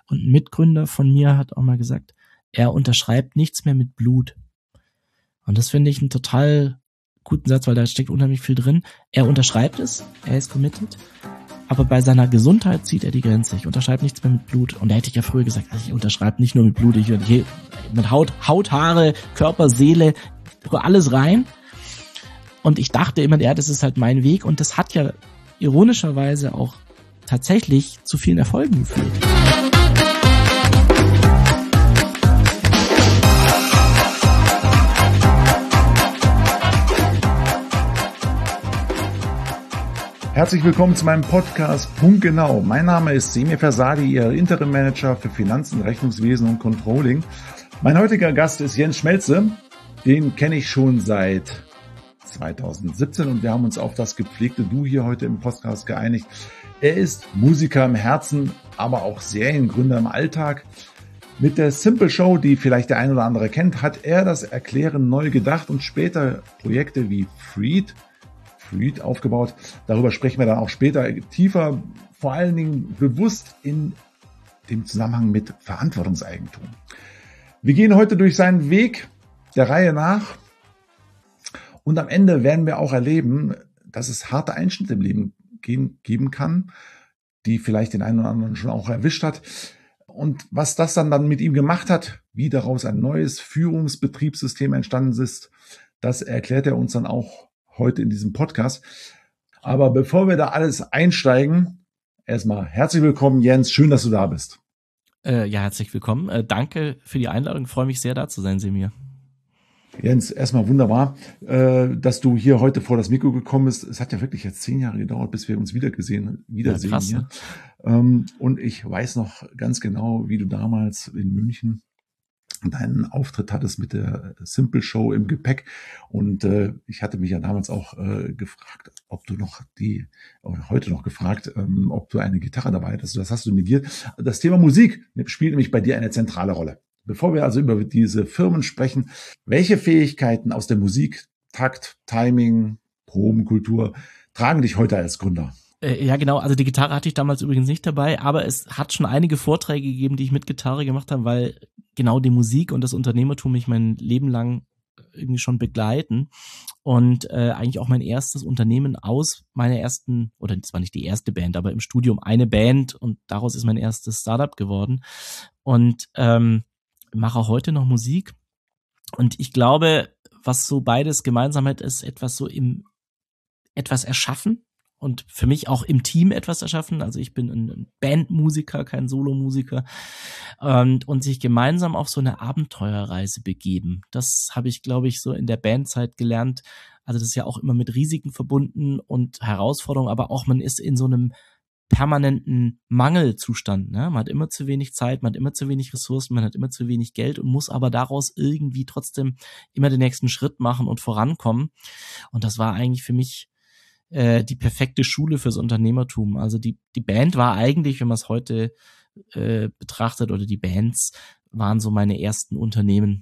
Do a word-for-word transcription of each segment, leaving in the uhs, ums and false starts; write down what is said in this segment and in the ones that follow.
Und ein Mitgründer von mir hat auch mal gesagt, er unterschreibt nichts mehr mit Blut. Und das finde ich einen total guten Satz, weil da steckt unheimlich viel drin. Er unterschreibt es, er ist committed, aber bei seiner Gesundheit zieht er die Grenze. Ich unterschreibe nichts mehr mit Blut. Und da hätte ich ja früher gesagt, also ich unterschreibe nicht nur mit Blut, ich ich mit Haut, Haut, Haare, Körper, Seele, alles rein. Und ich dachte immer, ja, das ist halt mein Weg. Und das hat ja ironischerweise auch tatsächlich zu vielen Erfolgen geführt. Herzlich willkommen zu meinem Podcast Punktgenau. Mein Name ist Semir Fersadi, Ihr Interim Manager für Finanzen, Rechnungswesen und Controlling. Mein heutiger Gast ist Jens Schmelze. Den kenne ich schon seit zweitausendsiebzehn und wir haben uns auf das gepflegte Du hier heute im Podcast geeinigt. Er ist Musiker im Herzen, aber auch Seriengründer im Alltag. Mit der Simple Show, die vielleicht der ein oder andere kennt, hat er das Erklären neu gedacht und später Projekte wie Freed, Freed aufgebaut. Darüber sprechen wir dann auch später tiefer, vor allen Dingen bewusst in dem Zusammenhang mit Verantwortungseigentum. Wir gehen heute durch seinen Weg der Reihe nach und am Ende werden wir auch erleben, dass es harte Einschnitte im Leben gehen, geben kann, die vielleicht den einen oder anderen schon auch erwischt hat. Und was das dann, dann mit ihm gemacht hat, wie daraus ein neues Führungsbetriebssystem entstanden ist, das erklärt er uns dann auch heute in diesem Podcast. Aber bevor wir da alles einsteigen, erstmal herzlich willkommen, Jens. Schön, dass du da bist. Äh, ja, herzlich willkommen. Äh, danke für die Einladung. Ich freue mich sehr, da zu sein, Semir. Jens, erstmal wunderbar, äh, dass du hier heute vor das Mikro gekommen bist. Es hat ja wirklich jetzt zehn Jahre gedauert, bis wir uns wieder gesehen, wiedersehen ja, krass, hier. Ähm, und ich weiß noch ganz genau, wie du damals in München deinen Auftritt hattest mit der Simple Show im Gepäck. Und äh, ich hatte mich ja damals auch äh, gefragt, ob du noch die, oder heute noch gefragt, ähm, ob du eine Gitarre dabei hattest. Das hast du negiert. Das Thema Musik spielt nämlich bei dir eine zentrale Rolle. Bevor wir also über diese Firmen sprechen, welche Fähigkeiten aus der Musik, Takt, Timing, Probenkultur tragen dich heute als Gründer? Ja, genau. Also die Gitarre hatte ich damals übrigens nicht dabei, aber es hat schon einige Vorträge gegeben, die ich mit Gitarre gemacht habe, weil genau die Musik und das Unternehmertum mich mein Leben lang irgendwie schon begleiten und äh, eigentlich auch mein erstes Unternehmen aus meiner ersten, oder das war nicht die erste Band, aber im Studium eine Band und daraus ist mein erstes Startup geworden und ähm, mache heute noch Musik und ich glaube, was so beides gemeinsam hat, ist etwas so im etwas erschaffen und für mich auch im Team etwas erschaffen. Also ich bin ein Bandmusiker, kein Solomusiker und, und sich gemeinsam auf so eine Abenteuerreise begeben. Das habe ich, glaube ich, so in der Bandzeit gelernt. Also das ist ja auch immer mit Risiken verbunden und Herausforderungen, aber auch man ist in so einem permanenten Mangelzustand. Ne? Man hat immer zu wenig Zeit, man hat immer zu wenig Ressourcen, man hat immer zu wenig Geld und muss aber daraus irgendwie trotzdem immer den nächsten Schritt machen und vorankommen. Und das war eigentlich für mich äh, die perfekte Schule fürs Unternehmertum. Also die die Band war eigentlich, wenn man es heute äh, betrachtet, oder die Bands waren so meine ersten Unternehmen.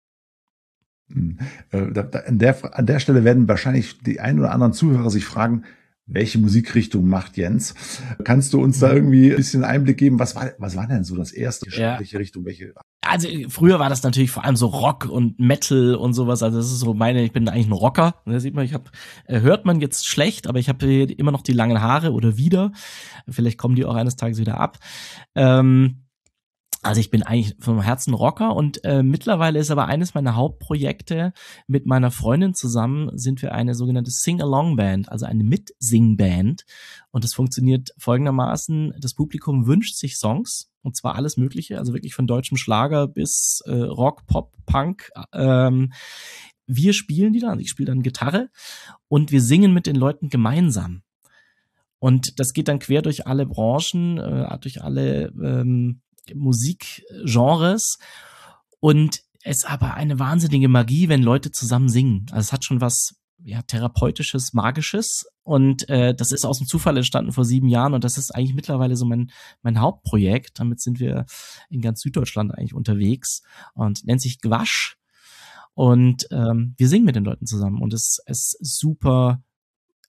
Hm. Äh, da, da, an, der, an der Stelle werden wahrscheinlich die ein oder anderen Zuhörer sich fragen, welche Musikrichtung macht Jens? Kannst du uns da irgendwie ein bisschen Einblick geben? Was war, was war denn so das erste? Ja. Welche Richtung? Welche? Also früher war das natürlich vor allem so Rock und Metal und sowas. Also das ist so meine, ich bin eigentlich ein Rocker. Da sieht man, ich habe, hört man jetzt schlecht, aber ich habe immer noch die langen Haare oder wieder. Vielleicht kommen die auch eines Tages wieder ab. Ähm, Also ich bin eigentlich vom Herzen Rocker und äh, mittlerweile ist aber eines meiner Hauptprojekte, mit meiner Freundin zusammen sind wir eine sogenannte Sing-Along-Band, also eine Mitsing-Band, und das funktioniert folgendermaßen: Das Publikum wünscht sich Songs, und zwar alles Mögliche, also wirklich von deutschem Schlager bis äh, Rock, Pop, Punk. Ähm, wir spielen die dann, also ich spiele dann Gitarre und wir singen mit den Leuten gemeinsam. Und das geht dann quer durch alle Branchen, äh, durch alle ähm, Musikgenres, und es ist aber eine wahnsinnige Magie, wenn Leute zusammen singen. Also es hat schon was ja therapeutisches, magisches, und äh, das ist aus dem Zufall entstanden vor sieben Jahren und das ist eigentlich mittlerweile so mein mein Hauptprojekt. Damit sind wir in ganz Süddeutschland eigentlich unterwegs und nennt sich Gwasch, und ähm, wir singen mit den Leuten zusammen und es ist super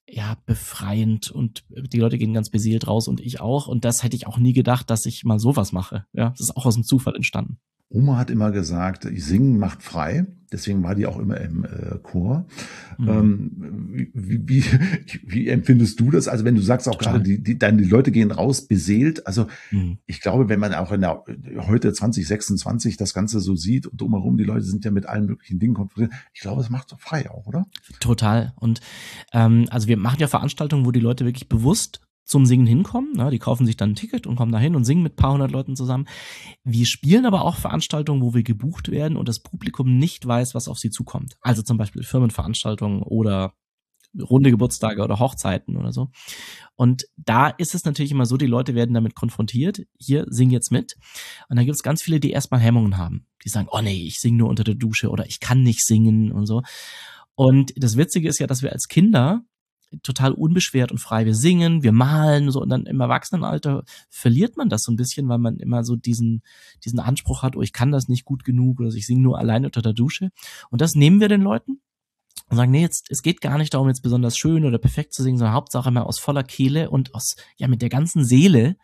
ja, befreiend und die Leute gehen ganz beseelt raus und ich auch. Und das hätte ich auch nie gedacht, dass ich mal sowas mache. Ja, das ist auch aus dem Zufall entstanden. Oma hat immer gesagt, singen macht frei. Deswegen war die auch immer im äh, Chor. Mhm. Ähm, wie, wie, wie empfindest du das? Also wenn du sagst auch gerade, die, die, dann die Leute gehen raus beseelt. Also mhm. ich glaube, wenn man auch in der heute zwanzig sechsundzwanzig das Ganze so sieht und drumherum, die Leute sind ja mit allen möglichen Dingen konfrontiert. Ich glaube, es macht so frei auch, oder? Total. Und ähm, also wir machen ja Veranstaltungen, wo die Leute wirklich bewusst zum Singen hinkommen. Ne? Die kaufen sich dann ein Ticket und kommen dahin und singen mit ein paar hundert Leuten zusammen. Wir spielen aber auch Veranstaltungen, wo wir gebucht werden und das Publikum nicht weiß, was auf sie zukommt. Also zum Beispiel Firmenveranstaltungen oder runde Geburtstage oder Hochzeiten oder so. Und da ist es natürlich immer so, die Leute werden damit konfrontiert. Hier, sing jetzt mit. Und dann gibt es ganz viele, die erstmal Hemmungen haben. Die sagen, oh nee, ich singe nur unter der Dusche oder ich kann nicht singen und so. Und das Witzige ist ja, dass wir als Kinder total unbeschwert und frei, wir singen, wir malen, so, und dann im Erwachsenenalter verliert man das so ein bisschen, weil man immer so diesen, diesen Anspruch hat, oh, ich kann das nicht gut genug oder ich singe nur allein unter der Dusche. Und das nehmen wir den Leuten und sagen, nee, jetzt, es geht gar nicht darum, jetzt besonders schön oder perfekt zu singen, sondern Hauptsache mal aus voller Kehle und aus, ja, mit der ganzen Seele.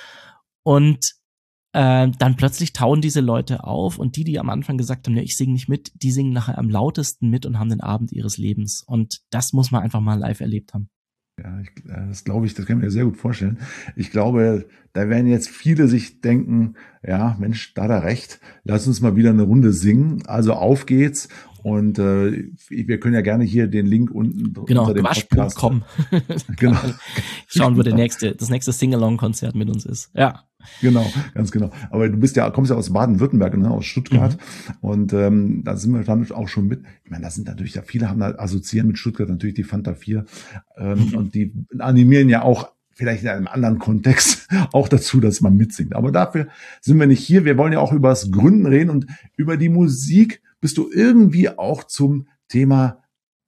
Und äh, dann plötzlich tauen diese Leute auf und die, die am Anfang gesagt haben, nee, ich singe nicht mit, die singen nachher am lautesten mit und haben den Abend ihres Lebens. Und das muss man einfach mal live erlebt haben. Ja, ich, das glaube ich, das kann ich mir sehr gut vorstellen. Ich glaube, da werden jetzt viele sich denken, ja, Mensch, da hat er recht, lass uns mal wieder eine Runde singen. Also auf geht's. Und äh, wir können ja gerne hier den Link unten genau, unter dem Podcast. Genau, genau. Schauen, wo der nächste, das nächste Sing-Along-Konzert mit uns ist. Ja. Genau, ganz genau. Aber du bist ja, kommst ja aus Baden-Württemberg, ne, aus Stuttgart. Mhm. Und ähm, da sind wir dann auch schon mit. Ich meine, da sind natürlich ja viele haben da assoziieren mit Stuttgart natürlich die Fanta vier. Ähm, mhm. Und die animieren ja auch vielleicht in einem anderen Kontext auch dazu, dass man mitsingt. Aber dafür sind wir nicht hier. Wir wollen ja auch über das Gründen reden und über die Musik. Bist du irgendwie auch zum Thema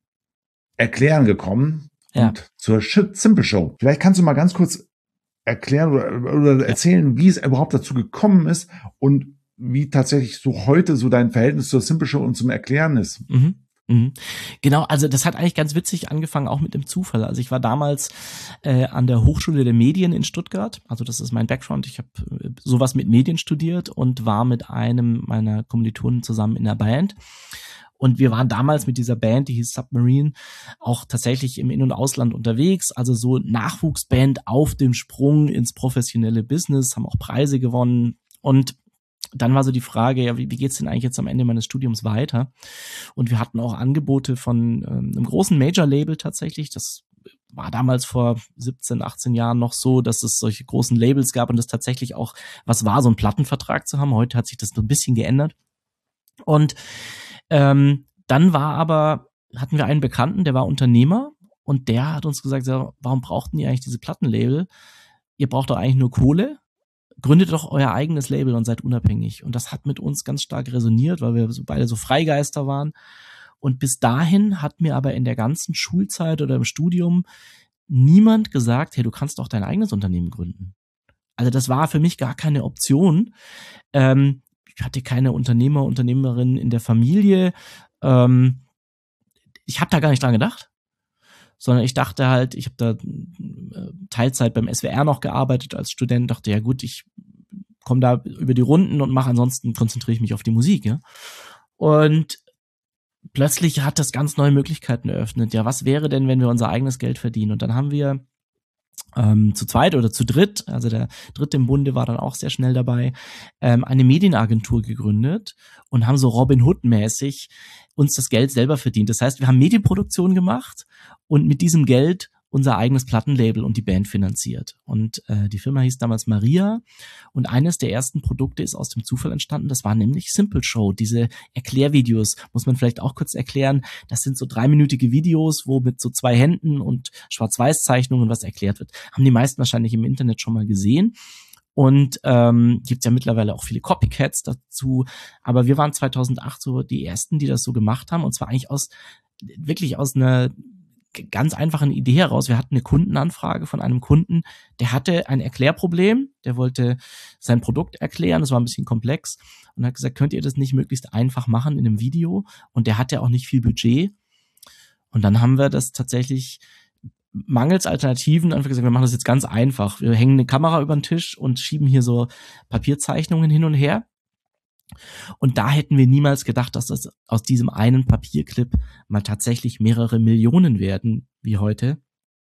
Erklären gekommen ja. und zur Simple Show. Vielleicht kannst du mal ganz kurz erklären oder, oder erzählen, wie es überhaupt dazu gekommen ist und wie tatsächlich so heute so dein Verhältnis zur Simple Show und zum Erklären ist. Mhm. Mhm. Genau, also das hat eigentlich ganz witzig angefangen, auch mit dem Zufall. Also ich war damals äh, an der Hochschule der Medien in Stuttgart, also das ist mein Background, ich habe äh, sowas mit Medien studiert und war mit einem meiner Kommilitonen zusammen in der Band. Und wir waren damals mit dieser Band, die hieß Submarine, auch tatsächlich im In- und Ausland unterwegs, also so Nachwuchsband auf dem Sprung ins professionelle Business, haben auch Preise gewonnen und dann war so die Frage, ja, wie, wie geht's denn eigentlich jetzt am Ende meines Studiums weiter? Und wir hatten auch Angebote von ähm, einem großen Major-Label tatsächlich. Das war damals vor siebzehn, achtzehn Jahren noch so, dass es solche großen Labels gab und das tatsächlich auch was war, so einen Plattenvertrag zu haben. Heute hat sich das so ein bisschen geändert. Und ähm, dann war aber, hatten wir einen Bekannten, der war Unternehmer und der hat uns gesagt, ja, warum brauchten ihr eigentlich diese Plattenlabel? Ihr braucht doch eigentlich nur Kohle. Gründet doch euer eigenes Label und seid unabhängig. Und das hat mit uns ganz stark resoniert, weil wir so beide so Freigeister waren. Und bis dahin hat mir aber in der ganzen Schulzeit oder im Studium niemand gesagt, hey, du kannst doch dein eigenes Unternehmen gründen. Also das war für mich gar keine Option. Ähm, ich hatte keine Unternehmer, Unternehmerin in der Familie. Ähm, ich habe da gar nicht dran gedacht. Sondern ich dachte halt, ich habe da Teilzeit beim S W R noch gearbeitet als Student, dachte, ja gut, ich komme da über die Runden und mache, ansonsten konzentriere ich mich auf die Musik, ja. Und plötzlich hat das ganz neue Möglichkeiten eröffnet. Ja, was wäre denn, wenn wir unser eigenes Geld verdienen? Und dann haben wir ähm, zu zweit oder zu dritt, also der dritte im Bunde war dann auch sehr schnell dabei, ähm, eine Medienagentur gegründet und haben so Robin Hood-mäßig uns das Geld selber verdient. Das heißt, wir haben Medienproduktion gemacht und mit diesem Geld unser eigenes Plattenlabel und die Band finanziert. Und äh, die Firma hieß damals Maria und eines der ersten Produkte ist aus dem Zufall entstanden, das war nämlich Simple Show. Diese Erklärvideos, muss man vielleicht auch kurz erklären, das sind so dreiminütige Videos, wo mit so zwei Händen und Schwarz-Weiß-Zeichnungen was erklärt wird. Haben die meisten wahrscheinlich im Internet schon mal gesehen. Und ähm, gibt ja mittlerweile auch viele Copycats dazu. Aber wir waren zweitausendacht so die Ersten, die das so gemacht haben. Und zwar eigentlich aus wirklich aus einer ganz einfachen Idee heraus. Wir hatten eine Kundenanfrage von einem Kunden, der hatte ein Erklärproblem. Der wollte sein Produkt erklären. Das war ein bisschen komplex. Und hat gesagt, könnt ihr das nicht möglichst einfach machen in einem Video? Und der hatte auch nicht viel Budget. Und dann haben wir das tatsächlich mangels Alternativen einfach gesagt, wir machen das jetzt ganz einfach. Wir hängen eine Kamera über den Tisch und schieben hier so Papierzeichnungen hin und her. Und da hätten wir niemals gedacht, dass das aus diesem einen Papierclip mal tatsächlich mehrere Millionen werden, wie heute.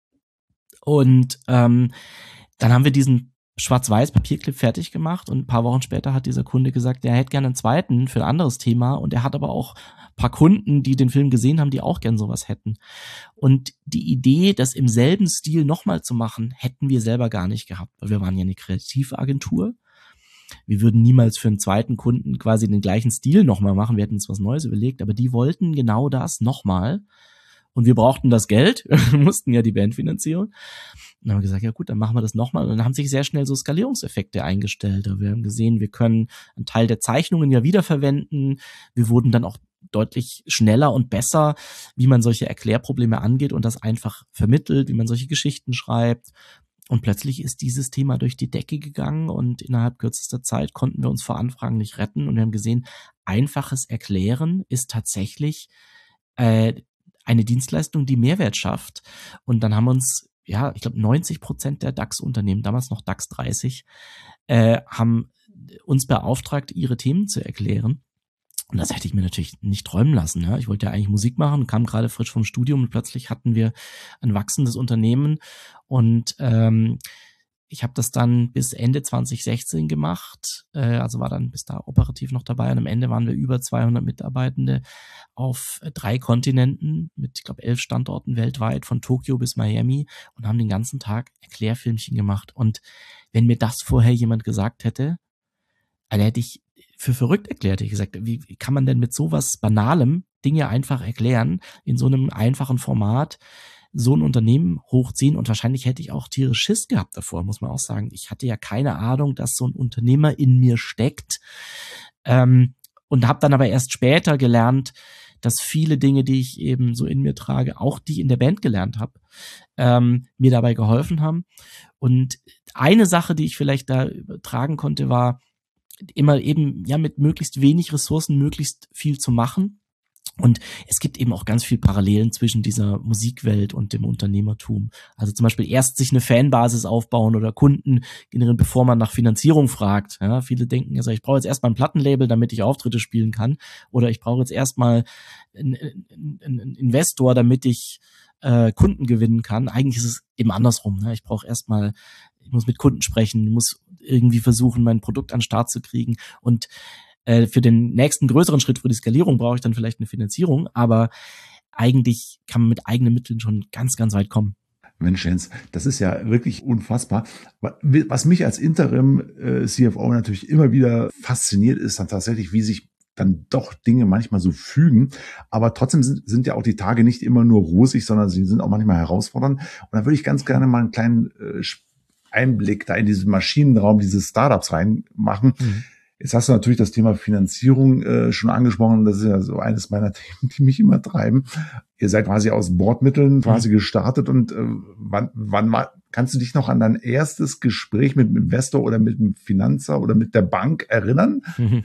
Und ähm, dann haben wir diesen Schwarz-Weiß-Papierclip fertig gemacht und ein paar Wochen später hat dieser Kunde gesagt, er hätte gerne einen zweiten für ein anderes Thema und er hat aber auch ein paar Kunden, die den Film gesehen haben, die auch gern sowas hätten. Und die Idee, das im selben Stil nochmal zu machen, hätten wir selber gar nicht gehabt, weil wir waren ja eine Kreativagentur. Wir würden niemals für einen zweiten Kunden quasi den gleichen Stil nochmal machen. Wir hätten uns was Neues überlegt, aber die wollten genau das nochmal. Und wir brauchten das Geld, wir mussten ja die Band finanzieren. Und dann haben wir gesagt, ja gut, dann machen wir das nochmal. Und dann haben sich sehr schnell so Skalierungseffekte eingestellt. Wir haben gesehen, wir können einen Teil der Zeichnungen ja wiederverwenden. Wir wurden dann auch deutlich schneller und besser, wie man solche Erklärprobleme angeht und das einfach vermittelt, wie man solche Geschichten schreibt. Und plötzlich ist dieses Thema durch die Decke gegangen und innerhalb kürzester Zeit konnten wir uns vor Anfragen nicht retten. Und wir haben gesehen, einfaches Erklären ist tatsächlich äh, eine Dienstleistung, die Mehrwert schafft. Und dann haben uns, ja, ich glaube neunzig Prozent der DAX-Unternehmen, damals noch DAX dreißig, äh, haben uns beauftragt, ihre Themen zu erklären. Und das hätte ich mir natürlich nicht träumen lassen. Ja. Ich wollte ja eigentlich Musik machen, kam gerade frisch vom Studium und plötzlich hatten wir ein wachsendes Unternehmen. Und ähm, ich habe das dann bis Ende zwanzig sechzehn gemacht, äh, also war dann bis da operativ noch dabei. Und am Ende waren wir über zweihundert Mitarbeitende auf drei Kontinenten mit, ich glaube, elf Standorten weltweit, von Tokio bis Miami und haben den ganzen Tag Erklärfilmchen gemacht. Und wenn mir das vorher jemand gesagt hätte, also hätte ich für verrückt erklärt. Ich gesagt, wie kann man denn mit sowas Banalem Dinge einfach erklären, in so einem einfachen Format so ein Unternehmen hochziehen? Und wahrscheinlich hätte ich auch tierisch Schiss gehabt davor, muss man auch sagen. Ich hatte ja keine Ahnung, dass so ein Unternehmer in mir steckt. Ähm, und habe dann aber erst später gelernt, dass viele Dinge, die ich eben so in mir trage, auch die in der Band gelernt habe, ähm, mir dabei geholfen haben. Und eine Sache, die ich vielleicht da übertragen konnte, war, immer eben ja mit möglichst wenig Ressourcen möglichst viel zu machen. Und es gibt eben auch ganz viel Parallelen zwischen dieser Musikwelt und dem Unternehmertum. Also zum Beispiel erst sich eine Fanbasis aufbauen oder Kunden generieren, bevor man nach Finanzierung fragt. Ja, viele denken, also ich brauche jetzt erstmal ein Plattenlabel, damit ich Auftritte spielen kann. Oder ich brauche jetzt erstmal einen, einen, einen Investor, damit ich äh, Kunden gewinnen kann. Eigentlich ist es eben andersrum. Ne? Ich brauche erstmal, ich muss mit Kunden sprechen, muss irgendwie versuchen, mein Produkt an den Start zu kriegen. Und äh, für den nächsten größeren Schritt, für die Skalierung, brauche ich dann vielleicht eine Finanzierung. Aber eigentlich kann man mit eigenen Mitteln schon ganz, ganz weit kommen. Mensch, Jens, das ist ja wirklich unfassbar. Was mich als Interim-C F O natürlich immer wieder fasziniert, ist dann tatsächlich, wie sich dann doch Dinge manchmal so fügen. Aber trotzdem sind, sind ja auch die Tage nicht immer nur rosig, sondern sie sind auch manchmal herausfordernd. Und da würde ich ganz gerne mal einen kleinen äh, Einblick da in diesen Maschinenraum, diese Startups reinmachen. Mhm. Jetzt hast du natürlich das Thema Finanzierung äh, schon angesprochen. Das ist ja so eines meiner Themen, die mich immer treiben. Ihr seid quasi aus Bordmitteln quasi mhm. gestartet. Und äh, wann, wann mal, kannst du dich noch an dein erstes Gespräch mit einem Investor oder mit einem Finanzer oder mit der Bank erinnern? Mhm.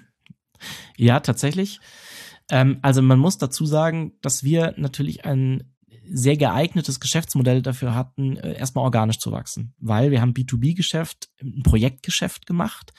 Ja, tatsächlich. Ähm, also man muss dazu sagen, dass wir natürlich ein sehr geeignetes Geschäftsmodell dafür hatten, erstmal organisch zu wachsen, weil wir haben B zwei B-Geschäft, ein Projektgeschäft gemacht.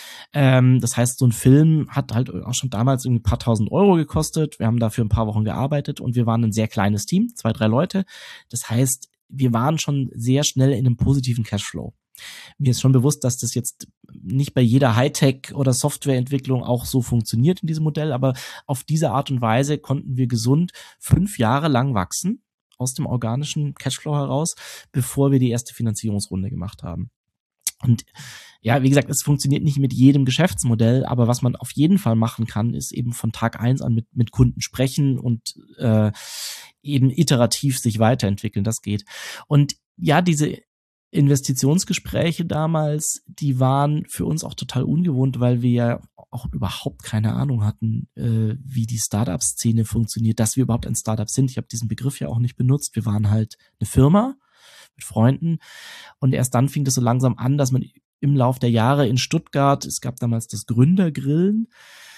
Ähm, das heißt, so ein Film hat halt auch schon damals irgendwie ein paar tausend Euro gekostet. Wir haben dafür ein paar Wochen gearbeitet und wir waren ein sehr kleines Team, zwei, drei Leute. Das heißt, wir waren schon sehr schnell in einem positiven Cashflow. Mir ist schon bewusst, dass das jetzt nicht bei jeder Hightech- oder Softwareentwicklung auch so funktioniert in diesem Modell, aber auf diese Art und Weise konnten wir gesund fünf Jahre lang wachsen aus dem organischen Cashflow heraus, bevor wir die erste Finanzierungsrunde gemacht haben. Und ja, wie gesagt, es funktioniert nicht mit jedem Geschäftsmodell, aber was man auf jeden Fall machen kann, ist eben von Tag eins an mit, mit Kunden sprechen und äh, eben iterativ sich weiterentwickeln, das geht. Und ja, diese Investitionsgespräche damals, die waren für uns auch total ungewohnt, weil wir ja auch überhaupt keine Ahnung hatten, äh, wie die Startup-Szene funktioniert, dass wir überhaupt ein Startup sind. Ich habe diesen Begriff ja auch nicht benutzt. Wir waren halt eine Firma mit Freunden und erst dann fing das so langsam an, dass man im Lauf der Jahre in Stuttgart, es gab damals das Gründergrillen,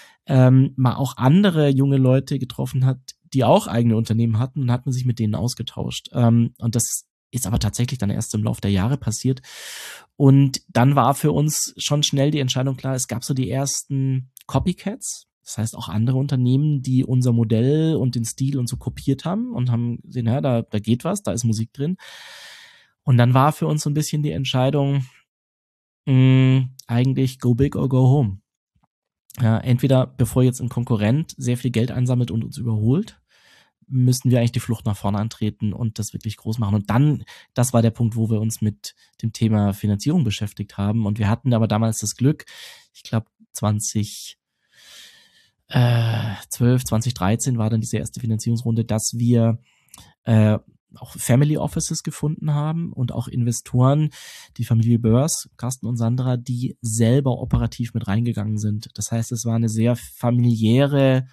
ähm, mal auch andere junge Leute getroffen hat, die auch eigene Unternehmen hatten und hat man sich mit denen ausgetauscht. Ähm, und das ist aber tatsächlich dann erst im Laufe der Jahre passiert. Und dann war für uns schon schnell die Entscheidung klar, es gab so die ersten Copycats, das heißt auch andere Unternehmen, die unser Modell und den Stil und so kopiert haben und haben gesehen, ja, da, da geht was, da ist Musik drin. Und dann war für uns so ein bisschen die Entscheidung, mh, eigentlich go big or go home. Ja, entweder bevor jetzt ein Konkurrent sehr viel Geld einsammelt und uns überholt, müssten wir eigentlich die Flucht nach vorne antreten und das wirklich groß machen. Und dann, das war der Punkt, wo wir uns mit dem Thema Finanzierung beschäftigt haben. Und wir hatten aber damals das Glück, ich glaube zwanzig zwölf, zwanzig dreizehn war dann diese erste Finanzierungsrunde, dass wir äh, auch Family Offices gefunden haben und auch Investoren, die Familie Börs, Carsten und Sandra, die selber operativ mit reingegangen sind. Das heißt, es war eine sehr familiäre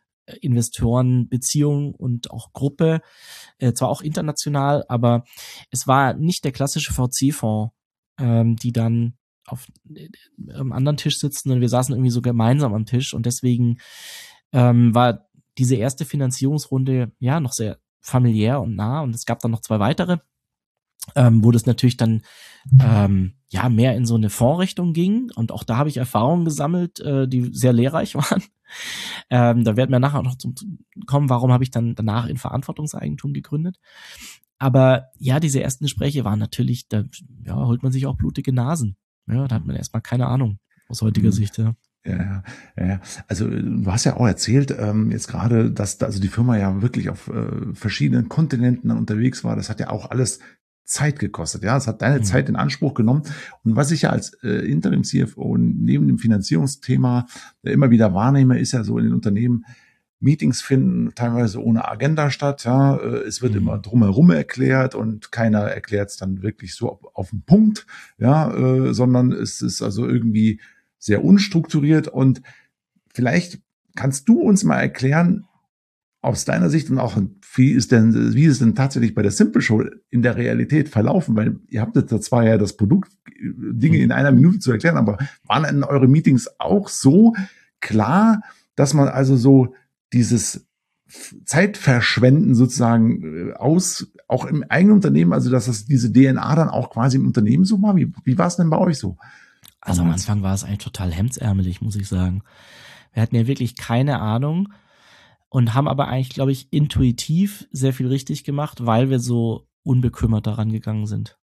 Investorenbeziehung und auch Gruppe, äh, zwar auch international, aber es war nicht der klassische V C-Fonds, ähm, die dann auf äh, am anderen Tisch sitzen, und wir saßen irgendwie so gemeinsam am Tisch, und deswegen ähm, war diese erste Finanzierungsrunde ja noch sehr familiär und nah, und es gab dann noch zwei weitere, ähm, wo das natürlich dann ähm, ja mehr in so eine Fondsrichtung ging, und auch da habe ich Erfahrungen gesammelt, äh, die sehr lehrreich waren. Ähm, da werden wir nachher noch zum kommen, warum habe ich dann danach in Verantwortungseigentum gegründet. Aber ja, diese ersten Gespräche waren natürlich, da ja, holt man sich auch blutige Nasen. Ja, da hat man erstmal keine Ahnung aus heutiger mhm. Sicht, ja. Ja, ja, ja. Also du hast ja auch erzählt, ähm, jetzt gerade, dass da, also die Firma ja wirklich auf äh, verschiedenen Kontinenten unterwegs war. Das hat ja auch alles Zeit gekostet. Ja, es hat deine mhm. Zeit in Anspruch genommen. Und was ich ja als äh, Interim-C F O neben dem Finanzierungsthema äh, immer wieder wahrnehme, ist ja so in den Unternehmen, Meetings finden teilweise ohne Agenda statt. Ja, äh, es wird mhm. immer drumherum erklärt und keiner erklärt es dann wirklich so auf, auf den Punkt. Ja, äh, sondern es ist also irgendwie sehr unstrukturiert. Und vielleicht kannst du uns mal erklären, aus deiner Sicht, und auch wie ist denn, wie ist es denn tatsächlich bei der Simple Show in der Realität verlaufen? Weil ihr habt jetzt zwar ja das Produkt, Dinge in einer Minute zu erklären, aber waren denn eure Meetings auch so klar, dass man also so dieses Zeitverschwenden sozusagen aus, auch im eigenen Unternehmen, also dass das diese D N A dann auch quasi im Unternehmen so war? Wie, wie war es denn bei euch so? Also am Anfang war es eigentlich total hemdsärmelig, muss ich sagen. Wir hatten ja wirklich keine Ahnung und haben aber eigentlich, glaube ich, intuitiv sehr viel richtig gemacht, weil wir so unbekümmert daran gegangen sind.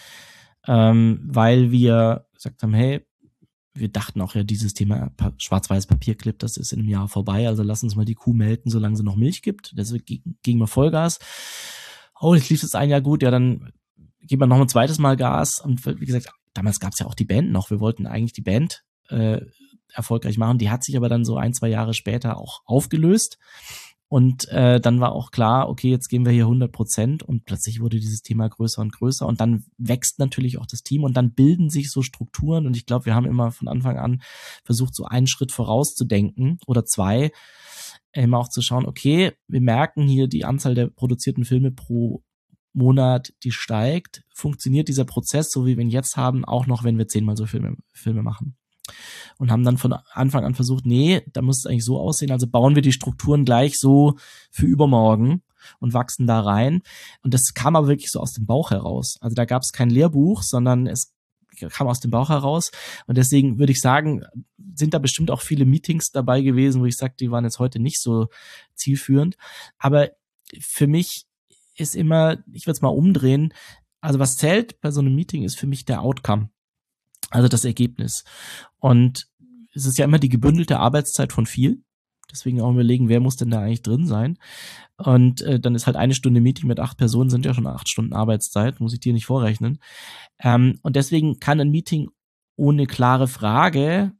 Ähm, weil wir gesagt haben, hey, wir dachten auch ja, dieses Thema pa- schwarz-weiß Papierclip, das ist in einem Jahr vorbei, also lass uns mal die Kuh melken, solange sie noch Milch gibt. Deswegen gingen wir Vollgas. Oh, jetzt lief es ein Jahr gut, ja, dann geben wir noch ein zweites Mal Gas. Und wie gesagt, damals gab es ja auch die Band noch. Wir wollten eigentlich die Band äh, erfolgreich machen. Die hat sich aber dann so ein, zwei Jahre später auch aufgelöst. Und äh, dann war auch klar, okay, jetzt gehen wir hier hundert Prozent, und plötzlich wurde dieses Thema größer und größer, und dann wächst natürlich auch das Team, und dann bilden sich so Strukturen, und ich glaube, wir haben immer von Anfang an versucht, so einen Schritt vorauszudenken oder zwei, immer auch zu schauen, okay, wir merken hier, die Anzahl der produzierten Filme pro Monat, die steigt. Funktioniert dieser Prozess, so wie wir ihn jetzt haben, auch noch, wenn wir zehnmal so Filme, Filme machen? Und haben dann von Anfang an versucht, nee, da muss es eigentlich so aussehen, also bauen wir die Strukturen gleich so für übermorgen und wachsen da rein. Und das kam aber wirklich so aus dem Bauch heraus. Also da gab es kein Lehrbuch, sondern es kam aus dem Bauch heraus. Und deswegen würde ich sagen, sind da bestimmt auch viele Meetings dabei gewesen, wo ich sage, die waren jetzt heute nicht so zielführend. Aber für mich ist immer, ich würde es mal umdrehen, also was zählt bei so einem Meeting ist für mich der Outcome. Also das Ergebnis. Und es ist ja immer die gebündelte Arbeitszeit von viel. Deswegen auch überlegen, wer muss denn da eigentlich drin sein. Und äh, dann ist halt eine Stunde Meeting mit acht Personen, sind ja schon acht Stunden Arbeitszeit, muss ich dir nicht vorrechnen. Ähm, und deswegen kann ein Meeting ohne klare Frage,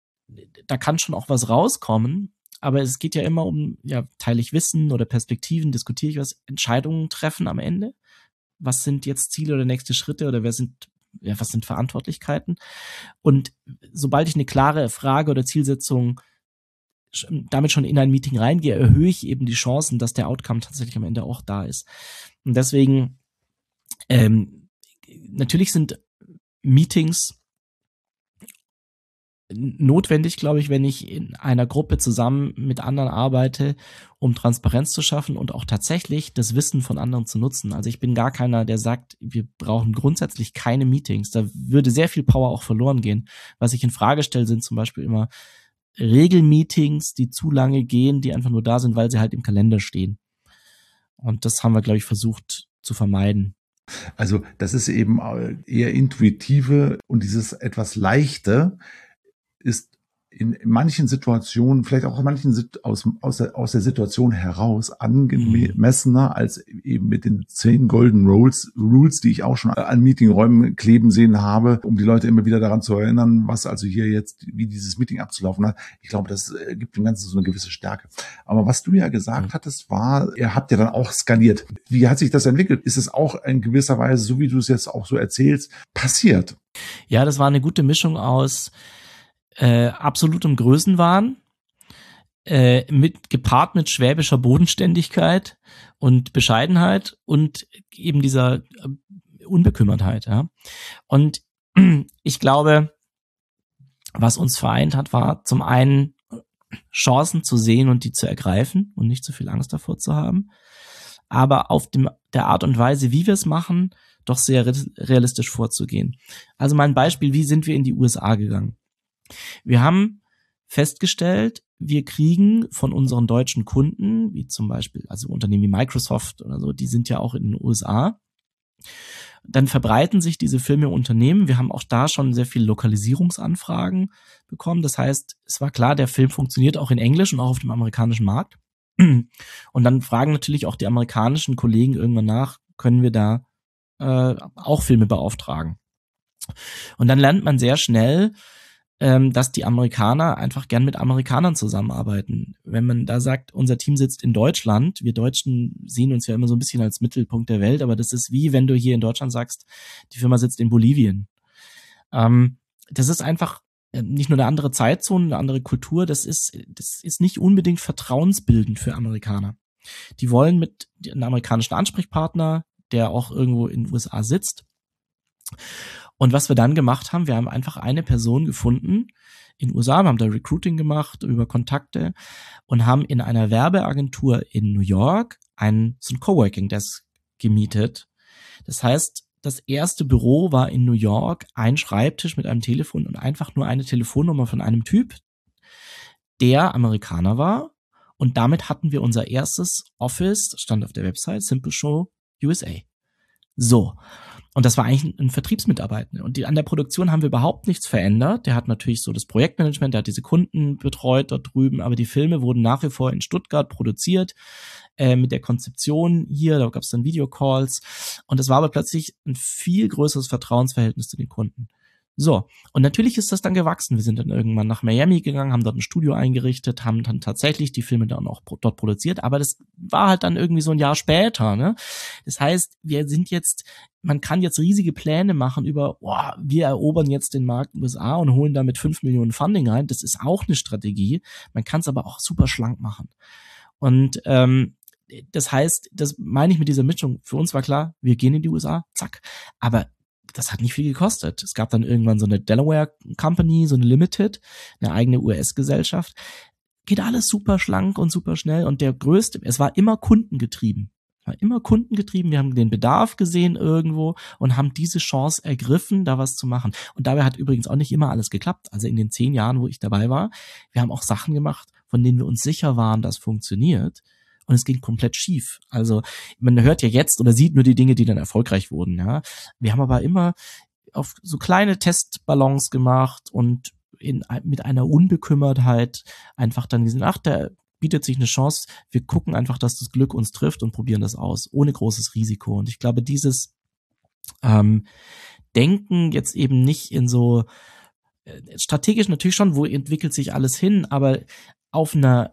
da kann schon auch was rauskommen. Aber es geht ja immer um, ja, teile ich Wissen oder Perspektiven, diskutiere ich was, Entscheidungen treffen am Ende. Was sind jetzt Ziele oder nächste Schritte, oder wer sind Ja, was sind Verantwortlichkeiten? Und sobald ich eine klare Frage oder Zielsetzung damit schon in ein Meeting reingehe, erhöhe ich eben die Chancen, dass der Outcome tatsächlich am Ende auch da ist. Und deswegen, ähm, natürlich sind Meetings notwendig, glaube ich, wenn ich in einer Gruppe zusammen mit anderen arbeite, um Transparenz zu schaffen und auch tatsächlich das Wissen von anderen zu nutzen. Also ich bin gar keiner, der sagt, wir brauchen grundsätzlich keine Meetings. Da würde sehr viel Power auch verloren gehen. Was ich in Frage stelle, sind zum Beispiel immer Regelmeetings, die zu lange gehen, die einfach nur da sind, weil sie halt im Kalender stehen. Und das haben wir, glaube ich, versucht zu vermeiden. Also das ist eben eher intuitive und dieses etwas Leichte ist in manchen Situationen, vielleicht auch in manchen aus, aus, der, aus der Situation heraus angemessener mhm. als eben mit den zehn Golden Rules, Rules, die ich auch schon an Meetingräumen kleben sehen habe, um die Leute immer wieder daran zu erinnern, was also hier jetzt, wie dieses Meeting abzulaufen hat. Ich glaube, das gibt dem Ganzen so eine gewisse Stärke. Aber was du ja gesagt mhm. hattest, war, ihr habt ja dann auch skaliert. Wie hat sich das entwickelt? Ist es auch in gewisser Weise, so wie du es jetzt auch so erzählst, passiert? Ja, das war eine gute Mischung aus Äh, absolutem Größenwahn, äh, mit, gepaart mit schwäbischer Bodenständigkeit und Bescheidenheit und eben dieser äh, Unbekümmertheit. Ja. Und ich glaube, was uns vereint hat, war zum einen Chancen zu sehen und die zu ergreifen und nicht zu viel Angst davor zu haben, aber auf dem, der Art und Weise, wie wir es machen, doch sehr realistisch vorzugehen. Also mal ein Beispiel, wie sind wir in die U S A gegangen? Wir haben festgestellt, wir kriegen von unseren deutschen Kunden, wie zum Beispiel, also Unternehmen wie Microsoft oder so, die sind ja auch in den U S A, dann verbreiten sich diese Filme im Unternehmen. Wir haben auch da schon sehr viele Lokalisierungsanfragen bekommen. Das heißt, es war klar, der Film funktioniert auch in Englisch und auch auf dem amerikanischen Markt. Und dann fragen natürlich auch die amerikanischen Kollegen irgendwann nach, können wir da äh, auch Filme beauftragen? Und dann lernt man sehr schnell, dass die Amerikaner einfach gern mit Amerikanern zusammenarbeiten. Wenn man da sagt, unser Team sitzt in Deutschland, wir Deutschen sehen uns ja immer so ein bisschen als Mittelpunkt der Welt, aber das ist wie, wenn du hier in Deutschland sagst, die Firma sitzt in Bolivien. Ähm, das ist einfach nicht nur eine andere Zeitzone, eine andere Kultur, das ist, das ist nicht unbedingt vertrauensbildend für Amerikaner. Die wollen mit einem amerikanischen Ansprechpartner, der auch irgendwo in den U S A sitzt. Und was wir dann gemacht haben, wir haben einfach eine Person gefunden in den U S A, wir haben da Recruiting gemacht über Kontakte und haben in einer Werbeagentur in New York einen, so ein Coworking Desk gemietet. Das heißt, das erste Büro war in New York, ein Schreibtisch mit einem Telefon und einfach nur eine Telefonnummer von einem Typ, der Amerikaner war. Und damit hatten wir unser erstes Office, stand auf der Website, Simple Show U S A. So. Und das war eigentlich ein Vertriebsmitarbeiter. Und die, an der Produktion haben wir überhaupt nichts verändert. Der hat natürlich so das Projektmanagement, der hat diese Kunden betreut dort drüben, aber die Filme wurden nach wie vor in Stuttgart produziert, äh, mit der Konzeption hier, da gab es dann Videocalls. Und es war aber plötzlich ein viel größeres Vertrauensverhältnis zu den Kunden. So, und natürlich ist das dann gewachsen. Wir sind dann irgendwann nach Miami gegangen, haben dort ein Studio eingerichtet, haben dann tatsächlich die Filme dann auch dort produziert, aber das war halt dann irgendwie so ein Jahr später, ne? Das heißt, wir sind jetzt, man kann jetzt riesige Pläne machen über, boah, wir erobern jetzt den Markt in den U S A und holen damit fünf Millionen Funding rein. Das ist auch eine Strategie. Man kann es aber auch super schlank machen. Und ähm, das heißt, das meine ich mit dieser Mischung. Für uns war klar, wir gehen in die U S A, zack. Aber das hat nicht viel gekostet. Es gab dann irgendwann so eine Delaware Company, so eine Limited, eine eigene U S-Gesellschaft. Geht alles super schlank und super schnell. Und der größte, es war immer kundengetrieben. Es war immer kundengetrieben. Wir haben den Bedarf gesehen irgendwo und haben diese Chance ergriffen, da was zu machen. Und dabei hat übrigens auch nicht immer alles geklappt. Also in den zehn Jahren, wo ich dabei war, wir haben auch Sachen gemacht, von denen wir uns sicher waren, dass funktioniert. Und es ging komplett schief. Also man hört ja jetzt oder sieht nur die Dinge, die dann erfolgreich wurden. Ja, wir haben aber immer auf so kleine Testballons gemacht und in, mit einer Unbekümmertheit einfach dann gesehen, ach, da bietet sich eine Chance. Wir gucken einfach, dass das Glück uns trifft und probieren das aus, ohne großes Risiko. Und ich glaube, dieses ähm, Denken jetzt eben nicht in so äh, strategisch natürlich schon, wo entwickelt sich alles hin, aber auf einer